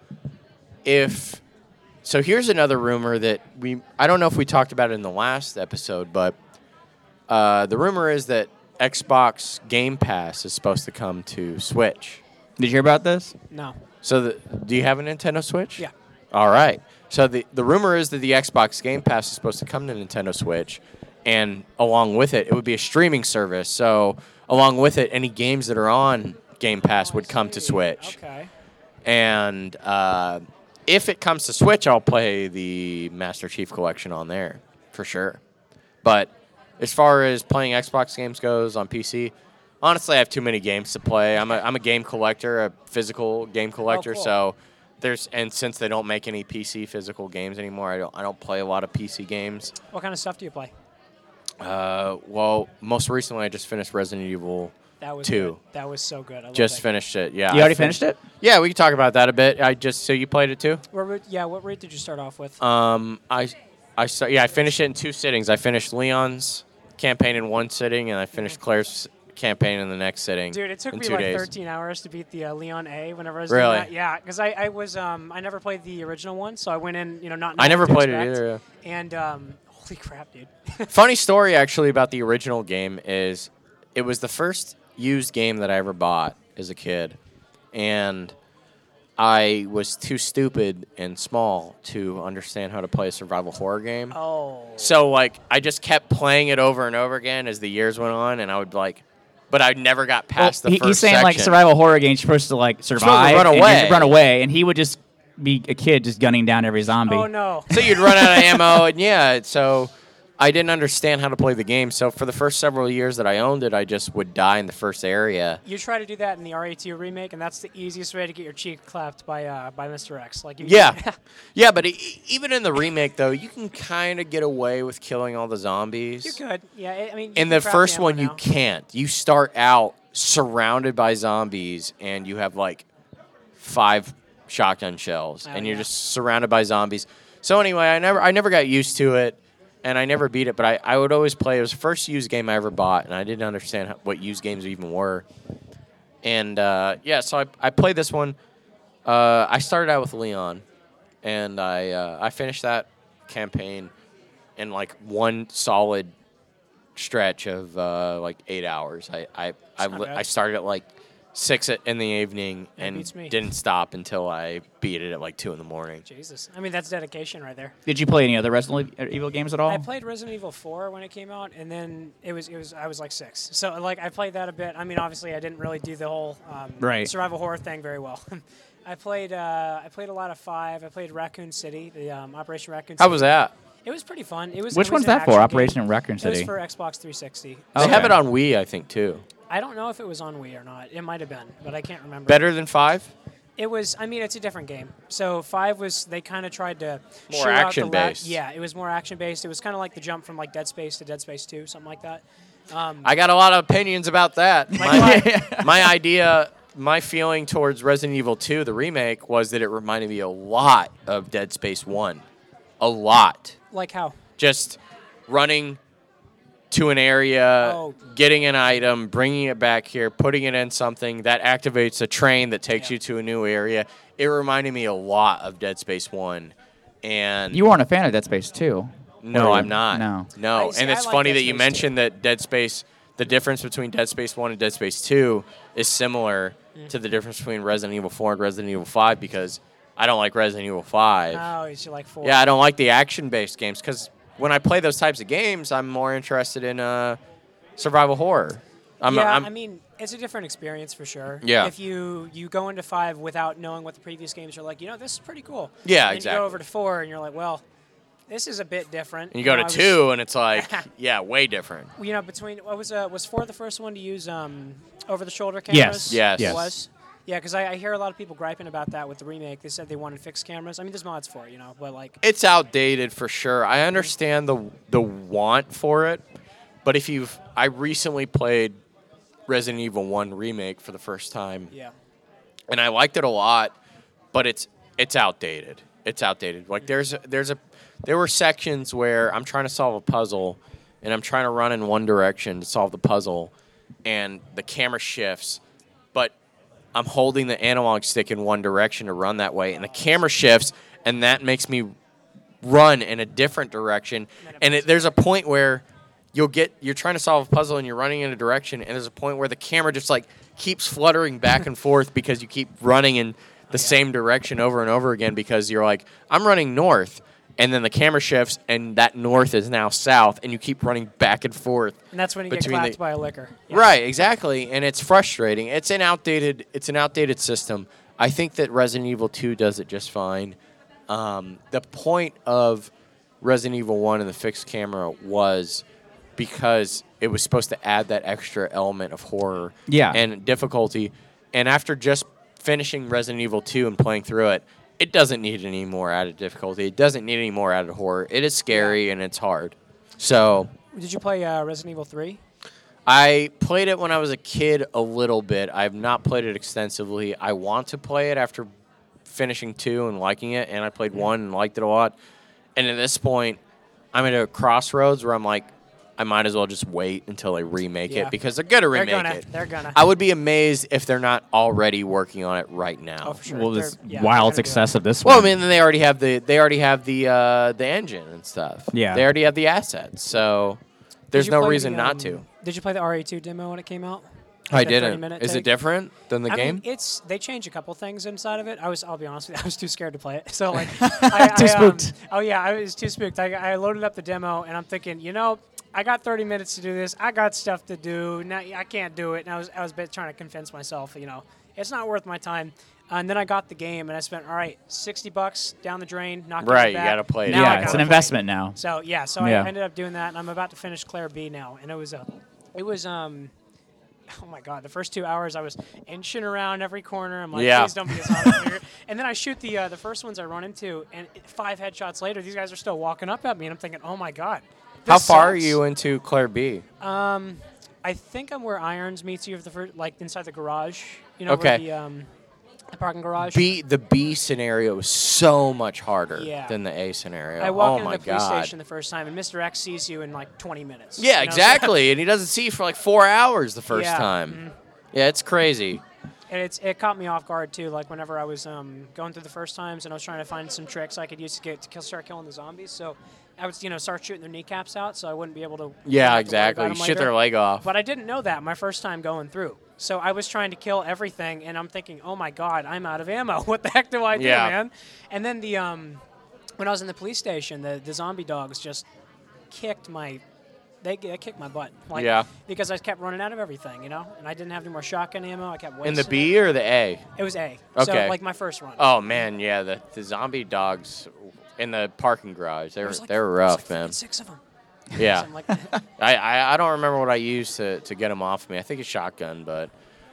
So here's another rumor that I don't know if we talked about it in the last episode, but the rumor is that Xbox Game Pass is supposed to come to Switch. Did you hear about this? No. So do you have a Nintendo Switch? Yeah. All right. So the rumor is that the Xbox Game Pass is supposed to come to Nintendo Switch, and along with it, it would be a streaming service. So along with it, any games that are on Game Pass would come to Switch. Okay. And if it comes to Switch, I'll play the Master Chief Collection on there for sure. But as far as playing Xbox games goes on PC, honestly, I have too many games to play. I'm a game collector, a physical game collector. cool. So since they don't make any PC physical games anymore, I don't play a lot of PC games. What kind of stuff do you play? Well, most recently I just finished Resident Evil That was 2. Good. That was so good. I love Just that finished it. Yeah. You already finished it? Yeah, we can talk about that a bit. So you played it too? game. What rate did you start off with? I finished it in 2 sittings. I finished Leon's campaign in 1 sitting, and I finished Claire's campaign in the next sitting. Dude, it took in me 2 like days. 13 hours to beat the Leon A whenever I was Really? doing that. Yeah, because I was I never played the original one, so I went in not. I knowing never what to played it expect. either. And Holy crap, dude. Funny story, actually, about the original game is it was the first used game that I ever bought as a kid. And I was too stupid and small to understand how to play a survival horror game. Oh. So, like, I just kept playing it over and over again as the years went on, and I would, like, but I never got past the first He's saying, section. like, survival horror games, you're supposed to, like, survive. run and away. just run away, and he would just be a kid just gunning down every zombie. Oh, no. So you'd run out of ammo, and yeah, so I didn't understand how to play the game. So for the first several years that I owned it, I just would die in the first area. You try to do that in the RE2 remake, and that's the easiest way to get your cheek clapped by Mr. X. Like, Yeah. Yeah, but even in the remake, though, you can kind of get away with killing all the zombies. You could. Yeah, I mean, you In can the craft first ammo one, you now. can't. You start out surrounded by zombies, and you have, like, 5 shotgun shells, and you're yeah. just surrounded by zombies. So anyway, I never got used to it, and I never beat it, but I would always play. It was the first used game I ever bought, and I didn't understand what used games even were. And, so I played this one. I started out with Leon, and I finished that campaign in, like, one solid stretch of, like, 8 hours. I started at, like, 6 in the evening and beats me. didn't stop until I beat it at, like, 2 in the morning. Jesus. I mean, that's dedication right there. Did you play any other Resident Evil games at all? I played Resident Evil 4 when it came out, and then I was like 6. So, like, I played that a bit. I mean, obviously, I didn't really do the whole Right. survival horror thing very well. I played a lot of 5. I played Raccoon City, the Operation Raccoon City. How was that? It was pretty fun. It was. Which it was one's an that for? action Operation game. Raccoon It was City? for Xbox 360. They have it on Wii, I think, too. I don't know if it was on Wii or not. It might have been, but I can't remember. Better than 5? It was. I mean, it's a different game. So 5 was. They kind of tried to More show out the action-based. Yeah, it was more action based. It was kind of like the jump from like Dead Space to Dead Space 2, something like that. I got a lot of opinions about that. My feeling towards Resident Evil 2, the remake, was that it reminded me a lot of Dead Space 1. A lot. Like how? Just running to an area, Oh. getting an item, bringing it back here, putting it in something that activates a train that takes Yeah. you to a new area. It reminded me a lot of Dead Space 1. And You weren't a fan of Dead Space 2. no, Were I'm you? not. No. No. See, And I it's like funny Dead that you Space mentioned that Dead Space, the difference between Dead Space 1 and Dead Space 2 is similar to the difference between Resident Evil 4 and Resident Evil 5 because I don't like Resident Evil 5. Oh, you should like 4. Yeah, I don't like the action-based games because when I play those types of games, I'm more interested in survival horror. I mean, it's a different experience for sure. Yeah. If you go into 5 without knowing what the previous games are like, this is pretty cool. Yeah, and then exactly. You go over to 4 and you're like, well, this is a bit different. And you go to I was- 2 and it's like, yeah, way different. Between what was 4 the first one to use over-the-shoulder cameras? Yes. It Yes. was. Yeah, because I hear a lot of people griping about that with the remake. They said they wanted fixed cameras. I mean, there's mods for it, but like, It's outdated for sure. I understand the want for it, but I recently played Resident Evil 1 remake for the first time. yeah. And I liked it a lot, but it's outdated. It's outdated. Like there were sections where I'm trying to solve a puzzle and I'm trying to run in one direction to solve the puzzle and the camera shifts, but I'm holding the analog stick in one direction to run that way and the camera shifts and that makes me run in a different direction. And there's a point where you're trying to solve a puzzle and you're running in a direction and there's a point where the camera just like keeps fluttering back and forth because you keep running in the same direction over and over again because you're like, I'm running north. And then the camera shifts, and that north is now south, and you keep running back and forth. And that's when you get between clapped by a liquor. Yeah. Right, exactly, and it's frustrating. It's an outdated system. I think that Resident Evil 2 does it just fine. The point of Resident Evil 1 and the fixed camera was because it was supposed to add that extra element of horror and difficulty. And after just finishing Resident Evil 2 and playing through it, it doesn't need any more added difficulty. It doesn't need any more added horror. It is scary and it's hard. So Did you play Resident Evil 3? I played it when I was a kid a little bit. I've not played it extensively. I want to play it after finishing 2 and liking it, and I played 1 and liked it a lot. And at this point, I'm at a crossroads where I'm like, I might as well just wait until they remake Yeah. it because they're gonna remake They're gonna. it. They're gonna. I would be amazed if they're not already working on it right now. Oh, for sure. Well, They're- this yeah, they're wild gonna do success it. of this Well, I one. mean, they already have the engine and stuff. Yeah. They already have the assets, so there's Did you no play reason the, not to. Did you play the RE2 demo when it came out? I Like the didn't. 30-minute Is it take? different than the I game? mean, they changed a couple things inside of it. I'll be honest with you, I was too scared to play it. So like, Too spooked. Oh yeah, I was too spooked. I loaded up the demo and I'm thinking, I got 30 minutes to do this. I got stuff to do. Now I can't do it. And I was a bit trying to convince myself, it's not worth my time. And then I got the game and I spent $60 down the drain. Not getting Right, it you back. gotta play it. Now I Yeah, gotta it's an play it. investment now. So yeah, Yeah. I ended up doing that, and I'm about to finish Claire B now, and it was oh my god, the first 2 hours I was inching around every corner. I'm like, Yeah. please don't be a zombie here. And then I shoot the first ones I run into, and 5 headshots later, these guys are still walking up at me, and I'm thinking, oh my god. How this far are sucks. you into Claire B? I think I'm where Irons meets you, like inside the garage. Okay. Where the parking garage. The B scenario is so much harder Yeah. than the A scenario. I walk oh into my the police god. station the first time, and Mr. X sees you in like 20 minutes. Yeah, So- exactly. And he doesn't see you for like 4 hours the first Yeah. time. Yeah, it's crazy. And it caught me off guard too. Like whenever I was going through the first times, and I was trying to find some tricks I could use to start killing the zombies. So I would start shooting their kneecaps out, so I wouldn't be able to. Yeah, have to worry exactly. about You them shoot later. their leg off. But I didn't know that my first time going through. So I was trying to kill everything, and I'm thinking, oh my god, I'm out of ammo. What the heck do I do, Yeah. man? And then when I was in the police station, the zombie dogs just kicked my. They kicked my butt. Like, Yeah. Because I kept running out of everything, and I didn't have any more shotgun ammo. I kept wasting In the it. B or the A? It was A. Okay. So, like, my first run. Oh man, yeah, the zombie dogs in the parking garage. There was like- They were there was rough, like man. freaking 6 of them. Yeah. So I'm like, I don't remember what I used to get them off me. I think a shotgun, but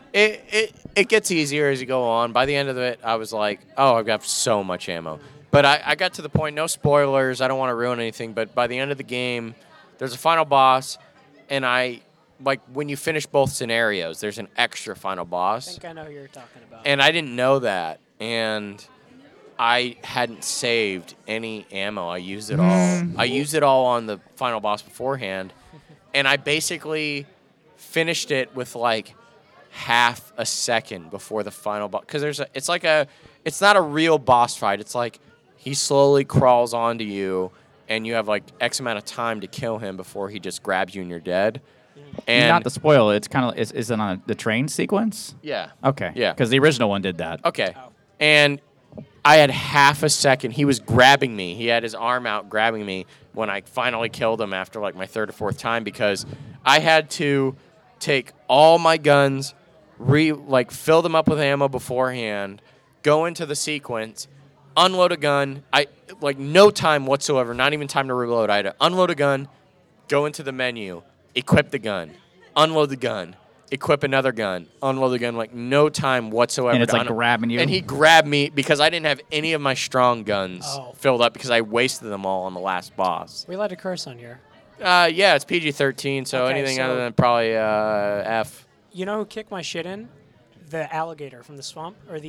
it gets easier as you go on. By the end of it, I was like, oh, I've got so much ammo. But I got to the point, no spoilers, I don't want to ruin anything, but by the end of the game, there's a final boss, and when you finish both scenarios, there's an extra final I boss. think I know who you're talking about. And I didn't know that, and I hadn't saved any ammo. I used it all. I used it all on the final boss beforehand, and I basically finished it with like half a second before the final boss. Because it's not a real boss fight. It's like he slowly crawls onto you, and you have like X amount of time to kill him before he just grabs you and you're dead. And Not to spoil it, it's kind of is it on the train sequence? yeah, Okay. Yeah. Because the original one did that. okay. And I had half a second. He was grabbing me. He had his arm out grabbing me when I finally killed him after like my 3rd or 4th time because I had to take all my guns, fill them up with ammo beforehand, go into the sequence, unload a gun. No time whatsoever, not even time to reload. I had to unload a gun, go into the menu, equip the gun, unload the gun, equip another gun, unload the gun, like no time whatsoever. And it's to like grabbing you? And he grabbed me because I didn't have any of my strong guns Oh. filled up because I wasted them all on the last boss. we allowed to curse on here. Yeah, it's PG-13, so Okay, anything so- other than probably F. You know who kicked my shit in? The alligator from the swamp, or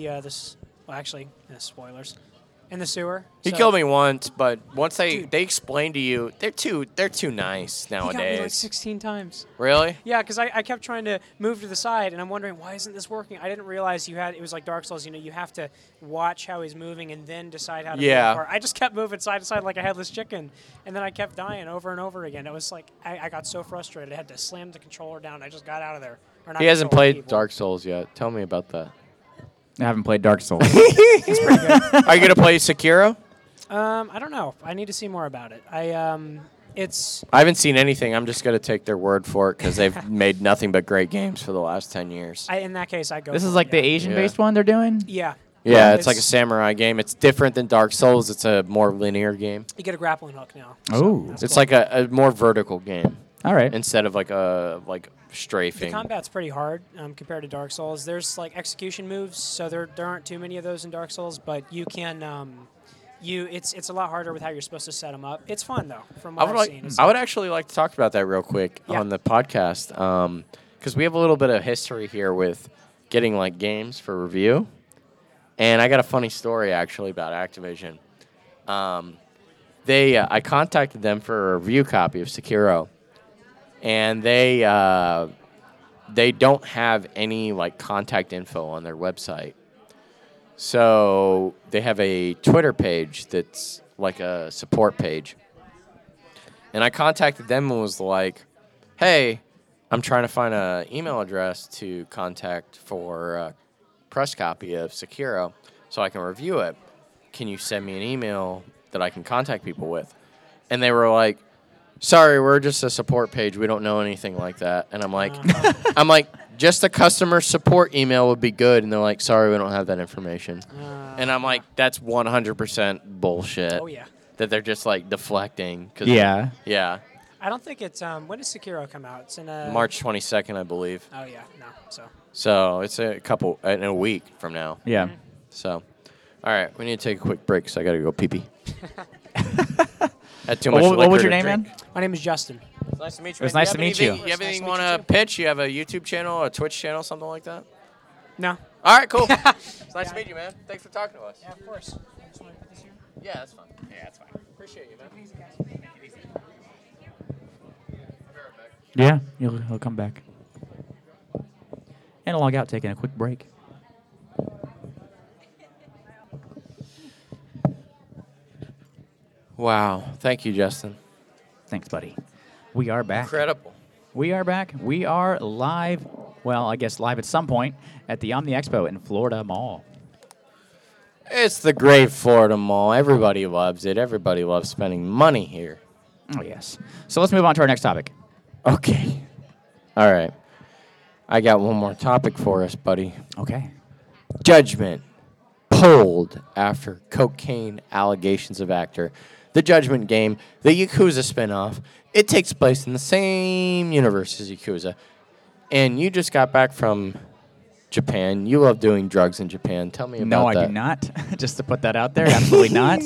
spoilers, in the sewer. He So killed me once, but once Dude. they explain to you, they're too nice He got me like nowadays. 16 times. Really? Yeah, because I kept trying to move to the side, and I'm wondering why isn't this working? I didn't realize it was like Dark Souls. You have to watch how he's moving and then decide how to Yeah. move apart. I just kept moving side to side like a headless chicken, and then I kept dying over and over again. It was like I got so frustrated. I had to slam the controller down. I just got out of there. Or not He hasn't controller, played keyboard. Dark Souls yet. Tell me about that. I haven't played Dark Souls. He's pretty good. Are you gonna play Sekiro? I don't know. I need to see more about it. It's I haven't seen anything. I'm just gonna take their word for it because they've made nothing but great games for the last 10 years. in that case I go. This for is it, like the yeah. Asian-based one they're doing? Yeah. Yeah, it's like a samurai game. It's different than Dark Souls. It's a more linear game. You get a grappling hook now. Oh. that's It's cool. like a more vertical game All right. instead of like a The strafing. combat's pretty hard compared to Dark Souls. There's like execution moves, so there aren't too many of those in Dark Souls. But you can, it's a lot harder with how you're supposed to set them up. It's fun though, from what I've seen. It's- I would actually like to talk about that real quick Yeah. on the podcast because we have a little bit of history here with getting like games for review, and I got a funny story actually about Activision. I contacted them for a review copy of Sekiro, and they don't have any like contact info on their website. So they have a Twitter page that's like a support page. And I contacted them and was like, hey, I'm trying to find an email address to contact for a press copy of Sekiro so I can review it. Can you send me an email that I can contact people with? And they were like, sorry, we're just a support page. We don't know anything like that. And I'm like, just a customer support email would be good. And they're like, sorry, we don't have that information. And I'm like, that's 100% bullshit. Oh, yeah. That they're just like deflecting. Yeah. Yeah. I don't think it's when does Sekiro come out? It's in March 22nd, I believe. Oh yeah, no. So it's in a week from now. Yeah. So, all right, we need to take a quick break because I got to go pee pee. Had too much What liquor was your to name, drink. man? My name is Justin. It's nice to meet you. It was man. nice to meet you. You have anything you Nice to want meet to you, pitch? You have a YouTube channel, a Twitch channel, something like that? No. All right, cool. It's nice to meet you, man. Thanks for talking to us. Yeah, of course. I just want to put this here. Yeah, that's fine. Yeah, that's fine. Appreciate you, man. Yeah, he'll come back. And log out, taking a quick break. Wow. Thank you, Justin. Thanks, buddy. We are back. Incredible. We are back. We are live, well, I guess live at some point, at the Omni Expo in Florida Mall. It's the great Florida Mall. Everybody loves it. Everybody loves spending money here. Oh, yes. So let's move on to our next topic. Okay. All right. I got one more topic for us, buddy. Okay. Judgment pulled after cocaine allegations of actor. The Judgment Game, the Yakuza spinoff, it takes place in the same universe as Yakuza. And you just got back from Japan. You love doing drugs in Japan. Tell me about No, I that. do not. Just to put that out there, absolutely not.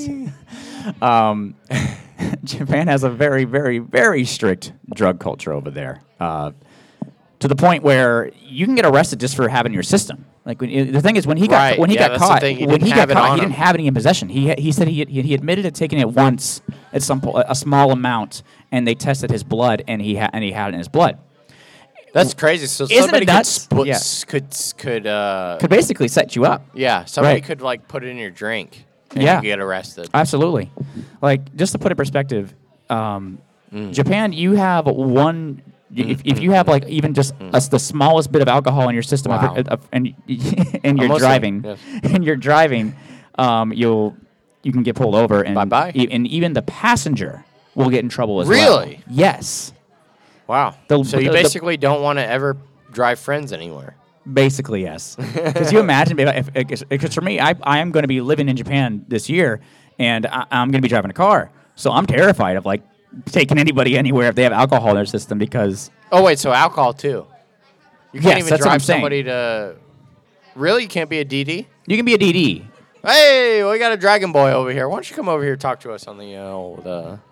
Japan has a very, very, very strict drug culture over there. To the point where you can get arrested just for having your system. Like the thing is, when he got Right, when he yeah, got that's the caught, thing. He when didn't he have got it caught, on he didn't him. have any in possession. He said he admitted to taking it once at a small amount, and they tested his blood, and he had it in his blood. That's crazy. So Isn't it somebody nuts? could Yeah. Could basically set you up. yeah, somebody Right. could like put it in your drink and Yeah. you could get arrested. Absolutely. Like, just to put it in perspective, Japan, you have one. If you have like even just the smallest bit of alcohol in your system, Wow. and and you're listening, driving, yes. and you're driving, you can get pulled over, and Bye-bye. And even the passenger will get in trouble as well. Really? Yes. Wow. So you basically don't want to ever drive friends anywhere. Basically, yes. Because you imagine, because for me, I am going to be living in Japan this year, and I'm going to be driving a car. So I'm terrified of like taking anybody anywhere if they have alcohol in their system because. Oh wait, so alcohol too? You can't Yes, even that's what I'm drive saying. somebody to. Really, you can't be a DD? You can be a DD. Hey, we got a Dragon Boy over here. Why don't you come over here and talk to us on the old?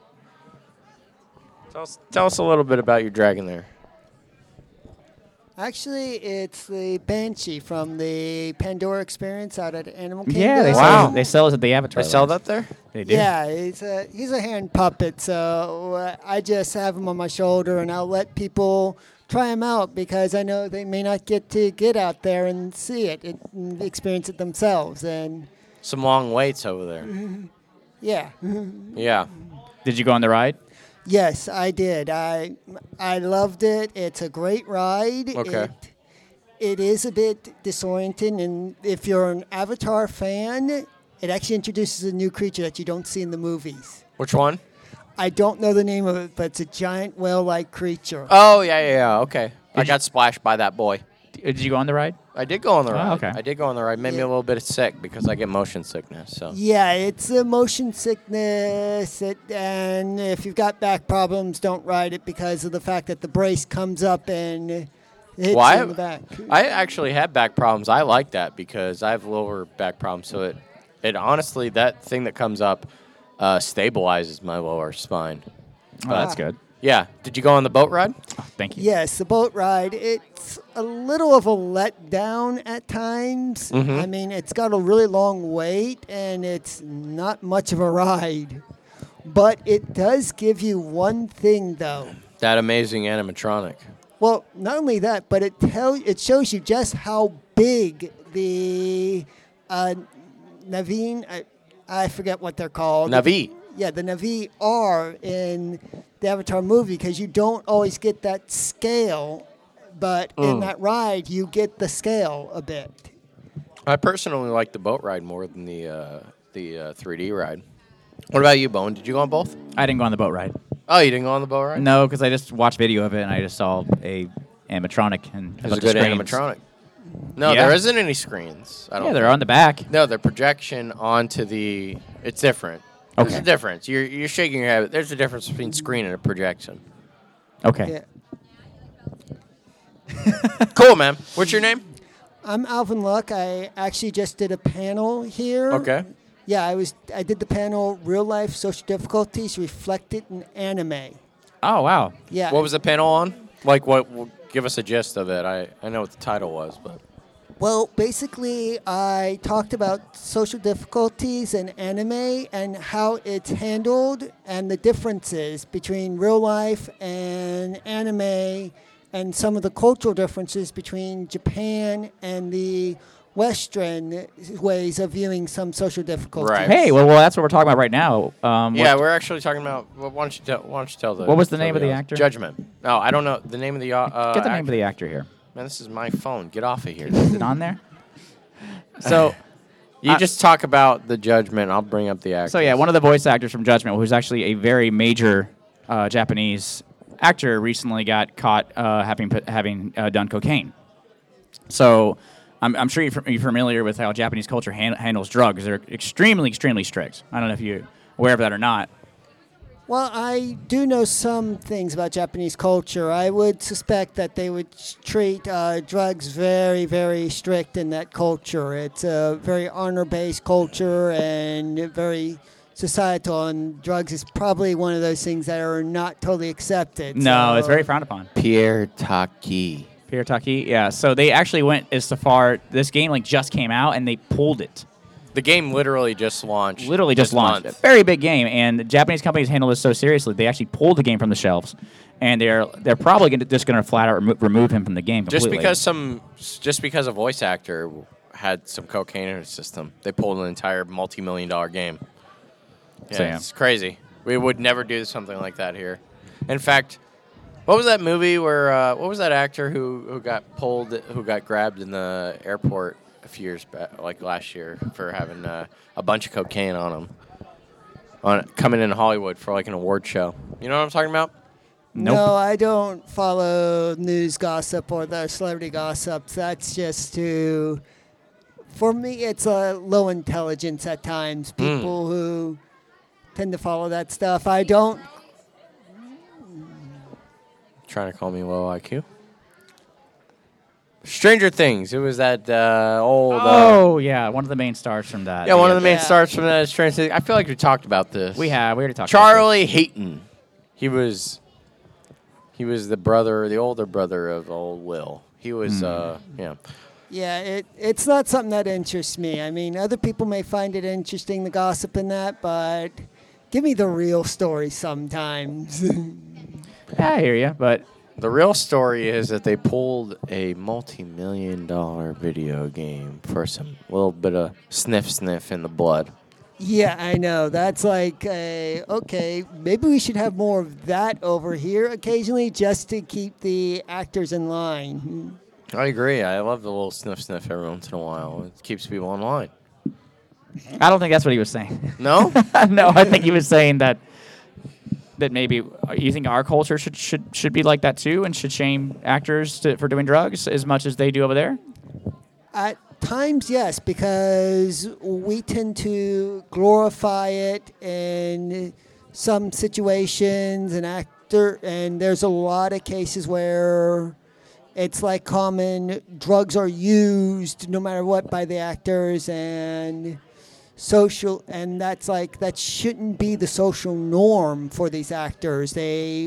Tell us a little bit about your dragon there. Actually, it's the Banshee from the Pandora Experience out at Animal Kingdom. Yeah, Wow. they sell it at the Avatar. They sell Lounge. that there? They do. Yeah, he's a hand puppet, so I just have him on my shoulder, and I'll let people try him out because I know they may not get to get out there and see it and experience it themselves. And Some long waits over there. yeah, Yeah. Did you go on the ride? yes, I did. I loved it. It's a great ride. Okay. It is a bit disorienting, and if you're an Avatar fan, it actually introduces a new creature that you don't see in the movies. Which one? I don't know the name of it, but it's a giant whale-like creature. Oh, yeah. Okay. I got splashed by that boy. Did you go on the ride? I did go on the ride. okay. I did go on the ride. Made me a little bit sick because I get motion sickness. So. Yeah, it's a motion sickness, and if you've got back problems, don't ride it because of the fact that the brace comes up and hits you in the back. I actually had back problems. I like that because I have lower back problems. So it honestly, that thing that comes up stabilizes my lower spine. Oh, that's good. Yeah. Did you go on the boat ride? Oh, thank you. Yes, the boat ride, it's a little of a letdown at times. I mean, it's got a really long wait, and it's not much of a ride. But it does give you one thing, though. That amazing animatronic. Well, not only that, but it shows you just how big the Naveen, I forget what they're called. Navi. Yeah, the Na'vi are in the Avatar movie because you don't always get that scale, but in that ride you get the scale a bit. I personally like the boat ride more than the 3D ride. What about you, Bone? Did you go on both? I didn't go on the boat ride. Oh, you didn't go on the boat ride? No, because I just watched video of it and I just saw a animatronic and It was a good animatronic. No, Yeah. there isn't any screens. I don't Yeah, they're think. on the back. No, the projection onto the. It's different. There's Okay. a difference. You're shaking your head. There's a difference between screen and a projection. Okay. Yeah. Cool, man. What's your name? I'm Alvin Luck. I actually just did a panel here. Okay. Yeah, I did the panel Real Life Social Difficulties Reflected in Anime. Oh, wow. Yeah. What was the panel on? Like, what? Give us a gist of it. I know what the title was, but. Well, basically, I talked about social difficulties in anime and how it's handled and the differences between real life and anime and some of the cultural differences between Japan and the Western ways of viewing some social difficulties. Right. Hey, well, that's what we're talking about right now. Yeah, we're actually talking about. Well, why don't you tell the? What was the tell name of the actor? Judgment. No, I don't know the name of the. Get the name of the actor here. Man, this is my phone. Get off of here. Is it on there? So, You just talk about the Judgment. I'll bring up the actor. so yeah, one of the voice actors from Judgment, who's actually a very major Japanese actor, recently got caught having done cocaine. So, I'm sure you're familiar with how Japanese culture handles drugs. They're extremely, extremely strict. I don't know if you're aware of that or not. Well, I do know some things about Japanese culture. I would suspect that they would treat drugs very, very strict in that culture. It's a very honor-based culture and very societal, and drugs is probably one of those things that are not totally accepted. No, So- it's very frowned upon. Pierre Taki. Pierre Taki, yeah. So they actually went as far. This game just came out and they pulled it. The game literally just launched. Literally just this launched. month. A very big game, and the Japanese companies handle this so seriously. They actually pulled the game from the shelves, and they're probably just going to flat out remove him from the game completely. Just because a voice actor had some cocaine in his system, they pulled an entire multi-million-dollar game. Yeah, So, yeah. It's crazy. We would never do something like that here. In fact, what was that movie where? What was that actor who got grabbed in the airport a few years back, like last year, for having a bunch of cocaine on him, coming in Hollywood for like an award show? You know what I'm talking about? Nope. No, I don't follow news gossip or the celebrity gossips. That's just for me, it's low intelligence at times. People who tend to follow that stuff. I don't. Trying to call me low IQ. Stranger Things. It was that old. Oh yeah, one of the main stars from that. Yeah, one of the main Yeah. stars from that is Stranger Things. I feel like we talked about this. We already talked. Charlie Hayton. He was the older brother of old Will. He was, yeah. Yeah, it's not something that interests me. I mean, other people may find it interesting, the gossip and that, but give me the real story sometimes. Yeah, I hear you, but The real story is that they pulled a multi-million-dollar video game for some little bit of sniff in the blood. Yeah, I know. That's like, okay, maybe we should have more of that over here occasionally just to keep the actors in line. I agree. I love the little sniff every once in a while. It keeps people in line. I don't think that's what he was saying. No? No, I think he was saying that maybe you think our culture should be like that too, and should shame actors for doing drugs as much as they do over there. At times, yes, because we tend to glorify it in some situations, and there's a lot of cases where it's like common drugs are used no matter what by the actors, and that shouldn't be the social norm for these actors. They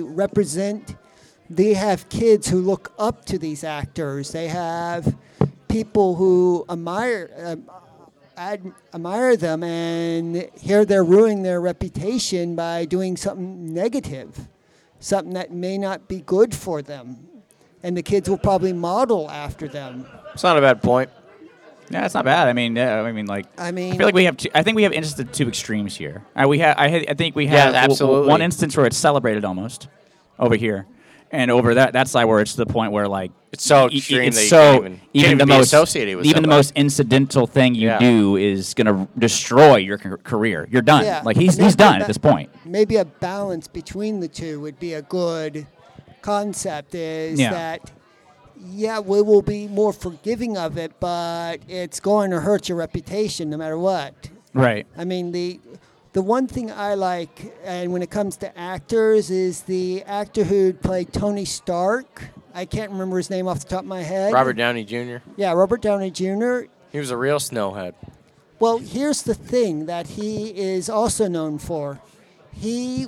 have kids who look up to these actors. They have people who admire them, and here they're ruining their reputation by doing something negative. something that may not be good for them. And the kids will probably model after them. It's not a bad point. Yeah, it's not bad. I mean, like, I mean, I feel like we have. I think we have instances two extremes here. I think we Yeah, have absolutely. one instance where it's celebrated almost over here, and over that side where it's to the point where like It's so e- extreme it's that you so can't even even the be most associated with even the somebody. most incidental thing you Yeah. do is gonna destroy your career. You're done. Yeah. Like he's Maybe done that- at this point. maybe a balance between the two would be a good concept. Is Yeah. that we will be more forgiving of it, but it's going to hurt your reputation no matter what. Right. I mean, the one thing I like, and when it comes to actors, is the actor who played Tony Stark. I can't remember his name off the top of my head. Robert Downey Jr. Yeah, Robert Downey Jr. He was a real snowhead. Well, here's the thing that he is also known for. He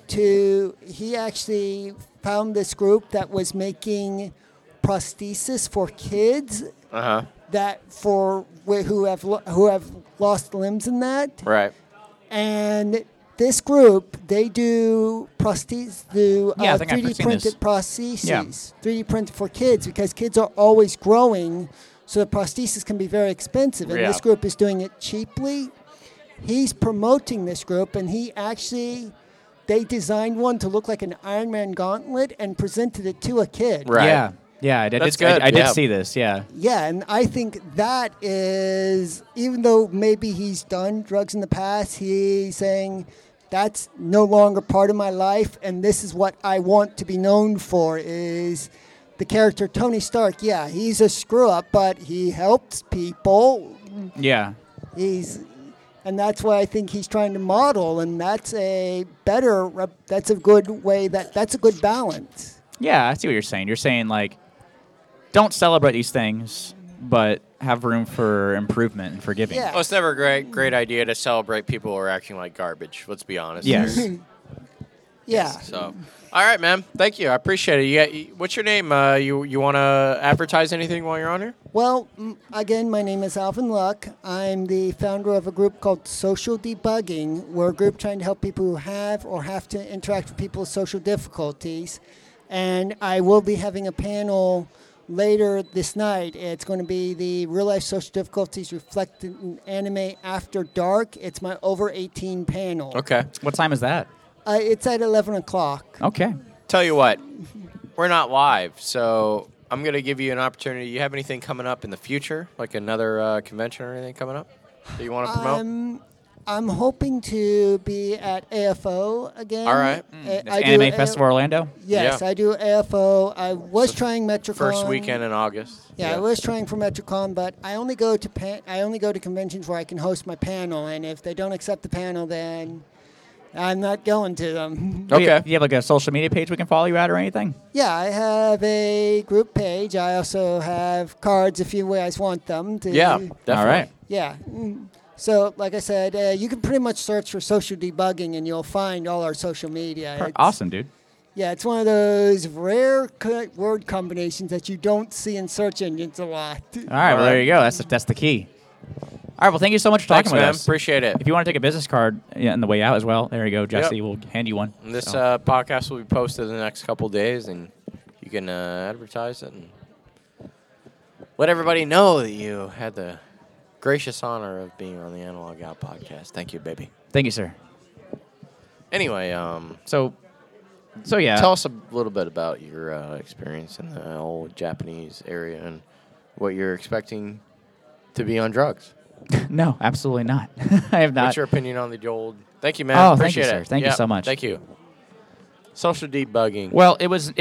actually found this group that was making prosthesis for kids Uh huh. who have lost limbs in that. Right. And this group, they do Yeah, I think I've 3D seen this. printed prostheses, Yeah. 3D printed for kids because kids are always growing, so the prosthesis can be very expensive. And Yeah. this group is doing it cheaply. He's promoting this group, and they designed one to look like an Iron Man gauntlet and presented it to a kid. Right. Yeah. Yeah. That's good, I did yeah. see this. Yeah. Yeah, and I think that is, even though maybe he's done drugs in the past, he's saying that's no longer part of my life, and this is what I want to be known for, is the character Tony Stark. Yeah, he's a screw-up, but he helps people. Yeah. And that's what I think he's trying to model, and that's a good way, that's a good balance. Yeah, I see what you're saying. You're saying like, don't celebrate these things, but have room for improvement and forgiving. Yeah. Well, it's never a great idea to celebrate people who are acting like garbage. Let's be honest. Yes. Yeah. So, all right, man. Thank you. I appreciate it. What's your name? You want to advertise anything while you're on here? Well, again, my name is Alvin Luck. I'm the founder of a group called Social Debugging. We're a group trying to help people who have or have to interact with people with social difficulties. And I will be having a panel later this night. It's going to be the real-life social difficulties reflected in anime after dark. It's my over 18 panel. Okay. What time is that? It's at 11 o'clock. Okay. Tell you what, we're not live, so I'm going to give you an opportunity. You have anything coming up in the future, like another convention or anything coming up that you want to promote? I'm hoping to be at AFO again. All right. Anime Festival Orlando? Yes, Yeah. I do AFO. I was trying Metricon. First weekend in August. Yeah, I was trying for Metricon, but I only go to conventions where I can host my panel, and if they don't accept the panel, then I'm not going to them. Okay. Do you have like a social media page we can follow you at or anything? Yeah, I have a group page. I also have cards if you guys want them. Yeah, definitely. All right. Yeah. So, like I said, you can pretty much search for social debugging, and you'll find all our social media. It's- Awesome, dude. Yeah, it's one of those rare word combinations that you don't see in search engines a lot. All right, well, there you go. That's the key. All right, well, thank you so much for Thanks, talking with man. us. Appreciate it. If you want to take a business card on the way out as well, there you go, Jesse. We'll hand you one. This So- podcast will be posted in the next couple days, and you can advertise it and let everybody know that you had the gracious honor of being on the Analog Out podcast. Thank you, baby. Thank you, sir. Anyway, So yeah. tell us a little bit about your experience in the old Japanese area and what you're expecting to be on drugs. No, absolutely not. I have not. What's your opinion on the old? Thank you, man. Oh, thank you, Appreciate sir. it. Thank you Yeah, so much. Thank you. Social debugging. Well, it was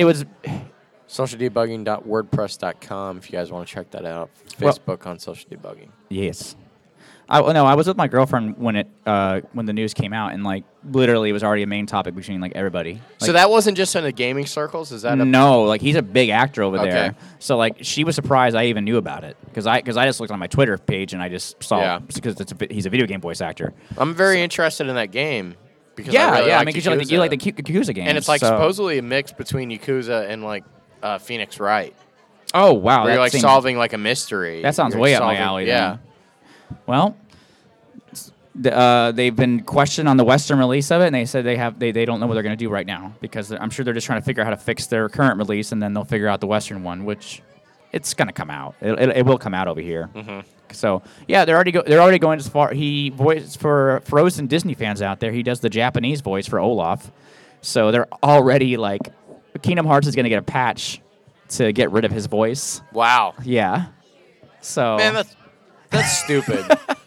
Socialdebugging.wordpress.com if you guys want to check that out. Well- Facebook on social debugging. yes. I was with my girlfriend when the news came out, and like literally it was already a main topic between like everybody. Like, So that wasn't just in the gaming circles? Is that no, like he's a big actor over Okay. there. So like she was surprised I even knew about it because I just looked on my Twitter page and I just saw Yeah. because he's a video game voice actor. I'm very interested in that game because Yeah, I really yeah. like I mean, because you like the Yakuza. Yakuza games, and it's like so- supposedly a mix between Yakuza and like Phoenix Wright, Oh wow, where that you're like seems- solving like a mystery. That sounds You're way up my solving- alley. Yeah. Then. Well, They've been questioned on the Western release of it, and they said they don't know what they're going to do right now because I'm sure they're just trying to figure out how to fix their current release, and then they'll figure out the Western one, which it's going to come out. It will come out over here. Mm-hmm. So yeah, they're already going as far. He voiced for Frozen Disney fans out there. He does the Japanese voice for Olaf, so they're already like Kingdom Hearts is going to get a patch to get rid of his voice. Wow. Yeah. So Man, that's stupid.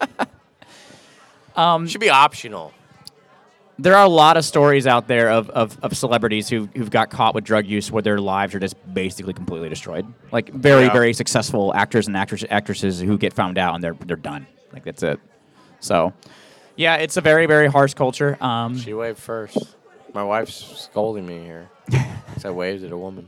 Should be optional. There are a lot of stories out there of celebrities who've got caught with drug use where their lives are just basically completely destroyed. Like very successful actors and actresses who get found out and they're done. Like that's it. So, yeah, it's a very, very harsh culture. She waved first. My wife's scolding me here. 'Cause I waved at a woman.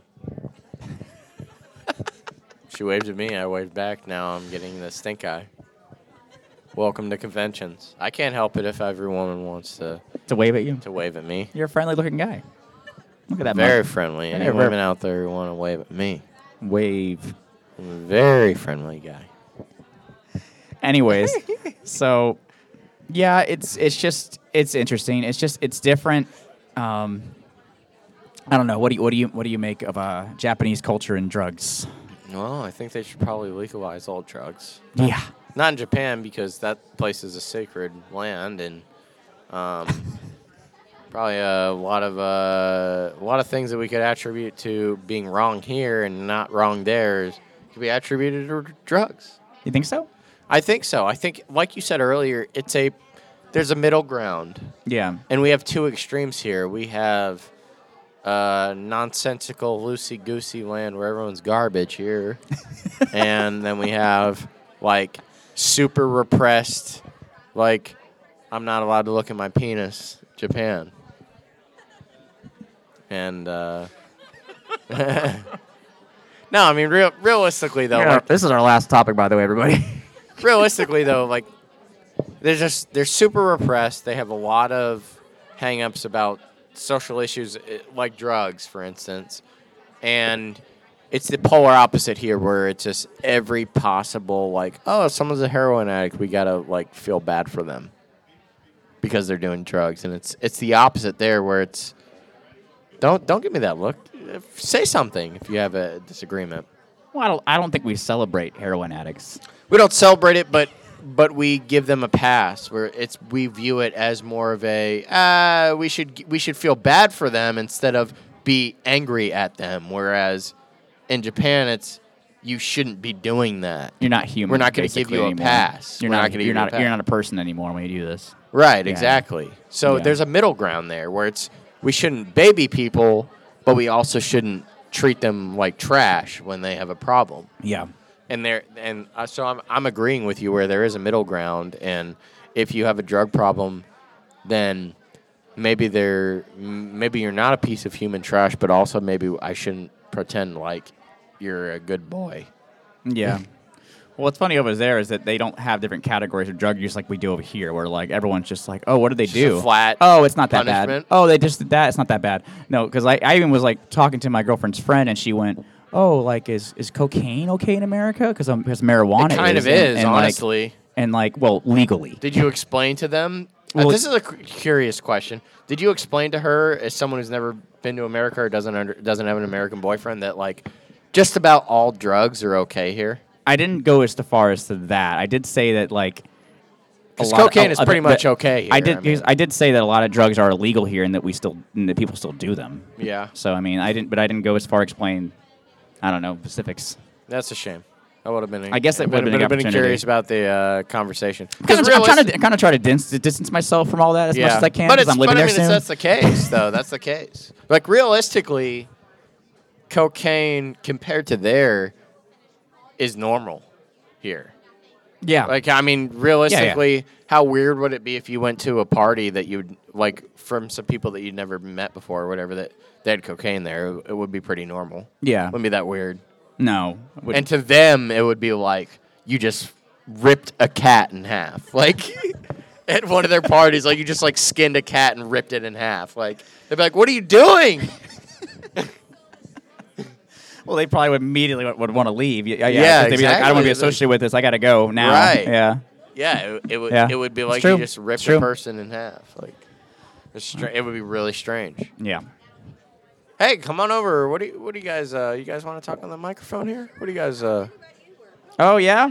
She waved at me. I waved back. Now I'm getting the stink eye. Welcome to conventions. I can't help it if every woman wants to wave at you. to wave at me. You're a friendly looking guy. Look at that. Very mug. friendly. Yeah, Any very- women out there who want to wave at me? Wave. I'm a very friendly guy. Anyways, so yeah, it's interesting. It's different. I don't know. What do you make of Japanese culture and drugs? Well, I think they should probably legalize all drugs. Yeah. Not in Japan because that place is a sacred land, and probably a lot of things that we could attribute to being wrong here and not wrong there could be attributed to drugs. You think so? I think so. I think, like you said earlier, there's a middle ground, Yeah. and we have two extremes here. We have nonsensical, loosey-goosey land where everyone's garbage here, and then we have like super repressed, like I'm not allowed to look at my penis, Japan. And no, I mean realistically though, like, this is our last topic, by the way, everybody. realistically though, like they're super repressed. They have a lot of hang-ups about social issues like drugs, for instance, and it's the polar opposite here, where it's just every possible, like, oh, someone's a heroin addict, we gotta like feel bad for them because they're doing drugs, and it's the opposite there, where it's don't give me that look. Say something if you have a disagreement. Well, I don't think we celebrate heroin addicts. We don't celebrate it, but we give them a pass, where we view it as more of a we should feel bad for them instead of be angry at them, whereas in Japan, it's you shouldn't be doing that. You're not human. We're not going to give basically, you a anymore. pass. You're We're not. gonna give you a pass. You're not a person anymore when you do this. Right, Yeah. exactly. So Yeah. there's a middle ground there where we shouldn't baby people, but we also shouldn't treat them like trash when they have a problem. Yeah. So I'm agreeing with you where there is a middle ground, and if you have a drug problem, then maybe you're not a piece of human trash, but also maybe I shouldn't pretend like you're a good boy. Yeah. Well, what's funny over there is that they don't have different categories of drug use like we do over here, where like everyone's just like, oh, what did they Just do? a flat oh, it's not that bad. punishment? Oh, they just did that. It's not that bad. No, because I even was like talking to my girlfriend's friend, and she went, oh, like is cocaine okay in America? Because marijuana It kind is. of is, and honestly. Well, legally. Did you explain to them? Well, This is a curious question. Did you explain to her, as someone who's never been to America or doesn't have an American boyfriend, that like just about all drugs are okay here? I didn't go as far as to that. I did say that like Because cocaine is pretty much okay here. I did say that a lot of drugs are illegal here, and that that people still do them. Yeah, So I mean, I didn't go as far explain. I don't know specifics. that's a shame. I would have been. I guess that would've been an been opportunity. curious about the conversation. I'm kind of try to distance myself from all that as much as I can But because I'm living there soon. that's the case, though. That's the case. Like realistically, cocaine compared to there is normal here. Yeah. Like, I mean, realistically, how weird would it be if you went to a party that you'd, like, from some people that you'd never met before or whatever, that they had cocaine there? It would be pretty normal. Yeah. Wouldn't be that weird. No. And to them, it would be like you just ripped a cat in half. Like, at one of their parties, like, you just, like, skinned a cat and ripped it in half. Like, they'd be like, what are you doing? Well, they probably would immediately would want to leave. Yeah, Yeah, they'd be like, I don't want to be exactly. associated with this. I got to go now. Right. Yeah. Yeah, Yeah, it would be it's like true. you just ripped It's true. a person in half. Like, it would be really strange. Yeah. Hey, come on over. What do you guys? You guys want to talk on the microphone here? What do you guys? Oh yeah.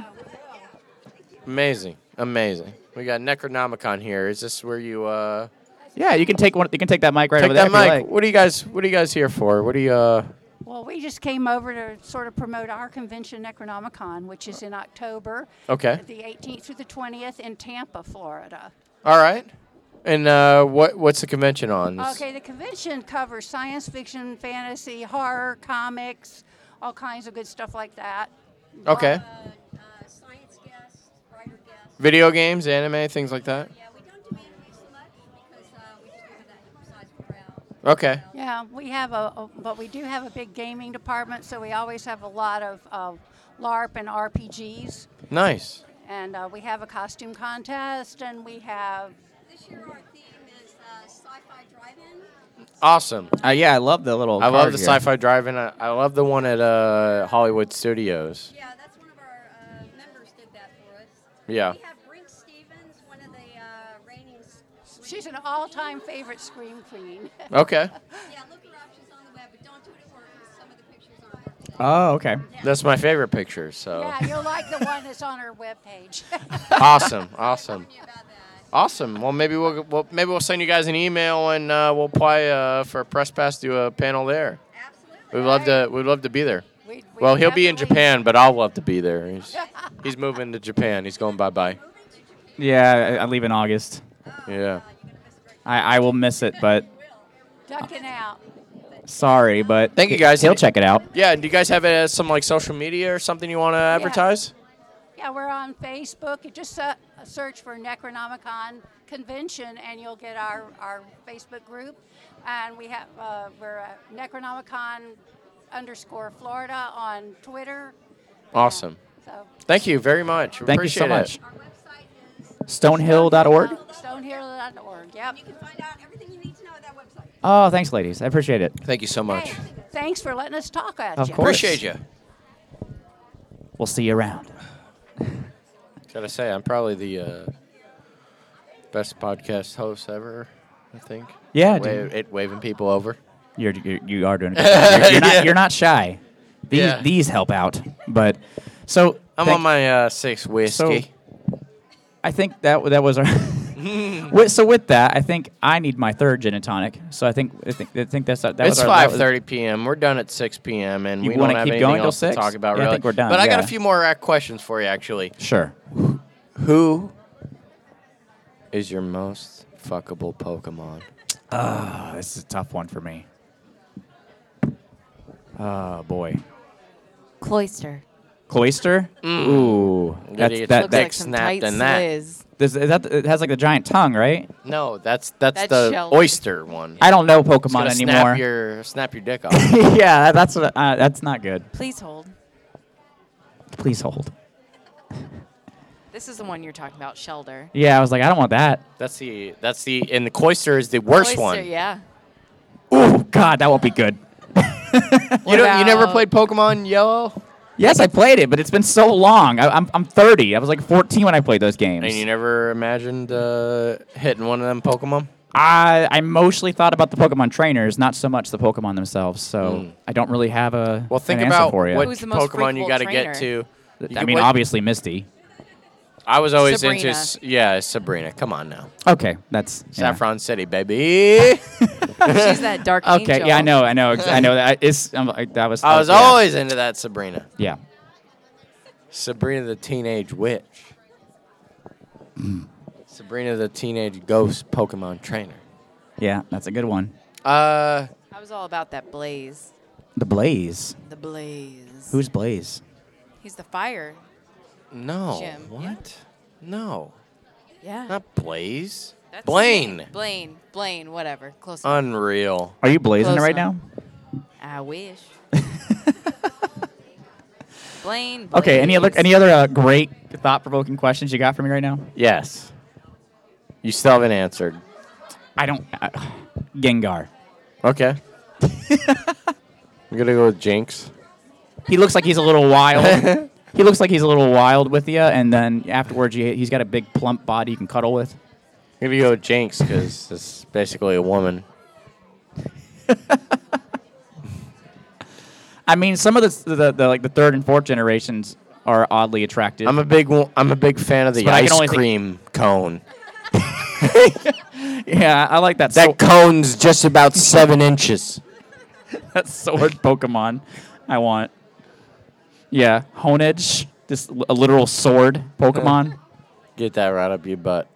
Amazing. We got Necronomicon here. Is this where you? Yeah, you can take one. You can take that mic right Take over there. that if you mic. like. What are you guys here for? What do you? Well, we just came over to sort of promote our convention, Necronomicon, which is in October, Okay. the 18th through the 20th in Tampa, Florida. All right. And what's the convention on? Okay, the convention covers science fiction, fantasy, horror, comics, all kinds of good stuff like that. Okay. Science guests, writer guests. Video games, anime, things like that. Yeah, we don't do anime so much because we just do that size of crowd. Okay. Yeah, we have but we do have a big gaming department, so we always have a lot of LARP and RPGs. Nice. And we have a costume contest, and we have. This year our theme is sci-fi drive-in. Awesome. Yeah, I love the little. I love card the here. sci-fi drive-in. I love the one at Hollywood Studios. Yeah, that's one of our members did that for us. Yeah. We have Brink Stevens, one of the reigning. She's an all-time favorite scream queen. Okay. Yeah, look her up. She's on the web, but don't do it at work because some of the pictures aren't working. Oh, okay. That's my favorite picture. So Yeah, you'll like the one that's on her webpage. awesome. Me about that. Awesome. Well, maybe we'll send you guys an email and we'll apply for a press pass to a panel there. Absolutely. We'd love to be there. We Well, he'll be in definitely- Japan, but I'll love to be there. He's moving to Japan. He's going bye-bye. Yeah, I leave in August. Yeah. I will miss it, but Ducking out. sorry, but Thank you, guys. He'll check it out. Yeah. Do you guys have some like social media or something you want to advertise? Yeah, we're on Facebook. You just search for Necronomicon Convention, and you'll get our Facebook group. And we have we're Necronomicon _Florida on Twitter. Awesome. So Thank you very much. Thank you so Appreciate much. it. Our website is. Stonehill.org. stonehill.org. Yep. You can find out everything you need to know at that website. Oh, thanks, ladies. I appreciate it. Thank you so much. Hey, thanks for letting us talk at Of you. course. Appreciate you. We'll see you around. Gotta say, I'm probably the best podcast host ever. I think. Yeah, dude. Waving people over. You are doing a good job. You're not shy. These help out, but so I'm on my sixth whiskey. I think that was our. So with that, I think I need my third gin and tonic. So I think that's that was It's our, that was- 5:30 p.m. We're done at 6 p.m. and You we wanna don't have keep anything going till else to 6? talk about. Yeah, I really. think we're done, But I got a yeah. few more questions for you, actually. Sure. Who is your most fuckable Pokemon? This is a tough one for me. Oh boy, Cloister. Cloister. Ooh, Gotta get that your Looks like dick some snapped tight in that. sliz. is that it has like the giant tongue, right? No, that's That's the Shelter. oyster one. I don't know It's Pokemon gonna anymore. snap your dick off. Yeah, that's not good. Please hold. Please hold. This is the one you're talking about, Shelter. Yeah, I was like, I don't want that. that's the and the Cloister is the worst Cloister, one. Yeah. Ooh, God, that won't be good. You never about- played Pokemon Yellow? Yes, I played it, but it's been so long. I'm 30. I was like 14 when I played those games. And you never imagined hitting one of them Pokemon? I mostly thought about the Pokemon trainers, not so much the Pokemon themselves. So I don't really have a Well, think an answer about for you. what Who's the most Pokemon you freakable got to get trainer? to. I mean, obviously Misty. I was always into Sabrina. Sabrina. Come on now, Okay, that's yeah. Saffron City, baby. She's that dark angel. Okay, yeah, I know. I know that is. That was. I was yeah. always into that Sabrina. Yeah. Sabrina the Teenage Witch. Sabrina the Teenage Ghost Pokemon Trainer. Yeah, that's a good one. I was all about that Blaze. The Blaze. The Blaze. Who's Blaze? He's the fire. No. Jim, What? yeah. No. Yeah. Not Blaze. That's his Blaine. name. Blaine, whatever. Close enough. Unreal. Are you blazing it Close right enough. now? I wish. Blaine. Okay. Any Blaze. other great thought-provoking questions you got for me right now? Yes. You still haven't answered. I don't. Gengar. Okay. I'm gonna go with Jinx. He looks like he's a little wild. he looks like he's a little wild with you, and then afterwards he's got a big plump body you can cuddle with. Maybe go with Jinx because it's basically a woman. I mean, some of the like the third and fourth generations are oddly attractive. I'm a big fan of the But I can only ice cream cone. Yeah, I like that. That cone's just about 7 inches. That sword Pokemon I want. Yeah, Honedge, this a literal sword Pokemon. Get that right up your butt.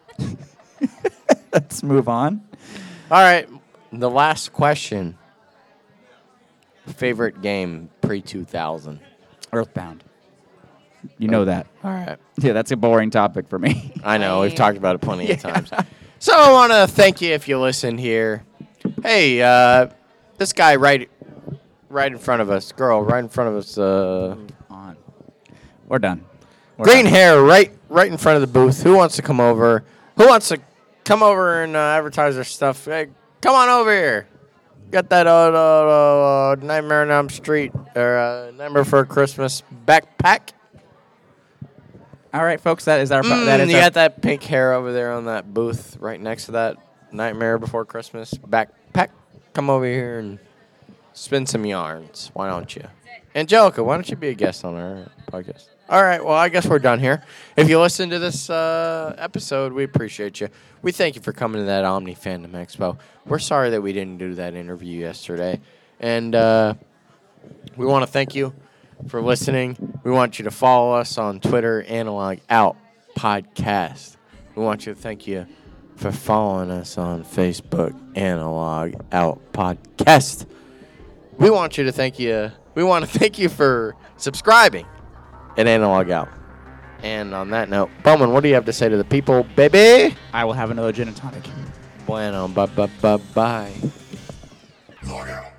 Let's move on. All right, the last question. Favorite game pre-2000? Earthbound. You know that. All right. Yeah, that's a boring topic for me. I know. We've talked about it plenty of times. So I want to thank you if you listened here. Hey, this guy right in front of us, girl, right in front of us. On. We're done. Green hair, right in front of the booth. Who wants to come over? Who wants to come over and advertise their stuff? Hey, come on over here. Got that Nightmare on Elm Street or Nightmare Before Christmas backpack. All right, folks, that is our. You got that pink hair over there on that booth right next to that Nightmare Before Christmas backpack. Come over here and spin some yarns. Why don't you? Angelica, why don't you be a guest on our podcast? All right, well, I guess we're done here. If you listen to this episode, we appreciate you. We thank you for coming to that Omni Fandom Expo. We're sorry that we didn't do that interview yesterday. And we want to thank you for listening. We want you to follow us on Twitter, Analog Out Podcast. We want you to thank you for following us on Facebook, Analog Out Podcast. We want to thank you for subscribing at Analog Out. And on that note, Bowman, what do you have to say to the people, baby? I will have another gin and tonic. Bueno, bye. Log out.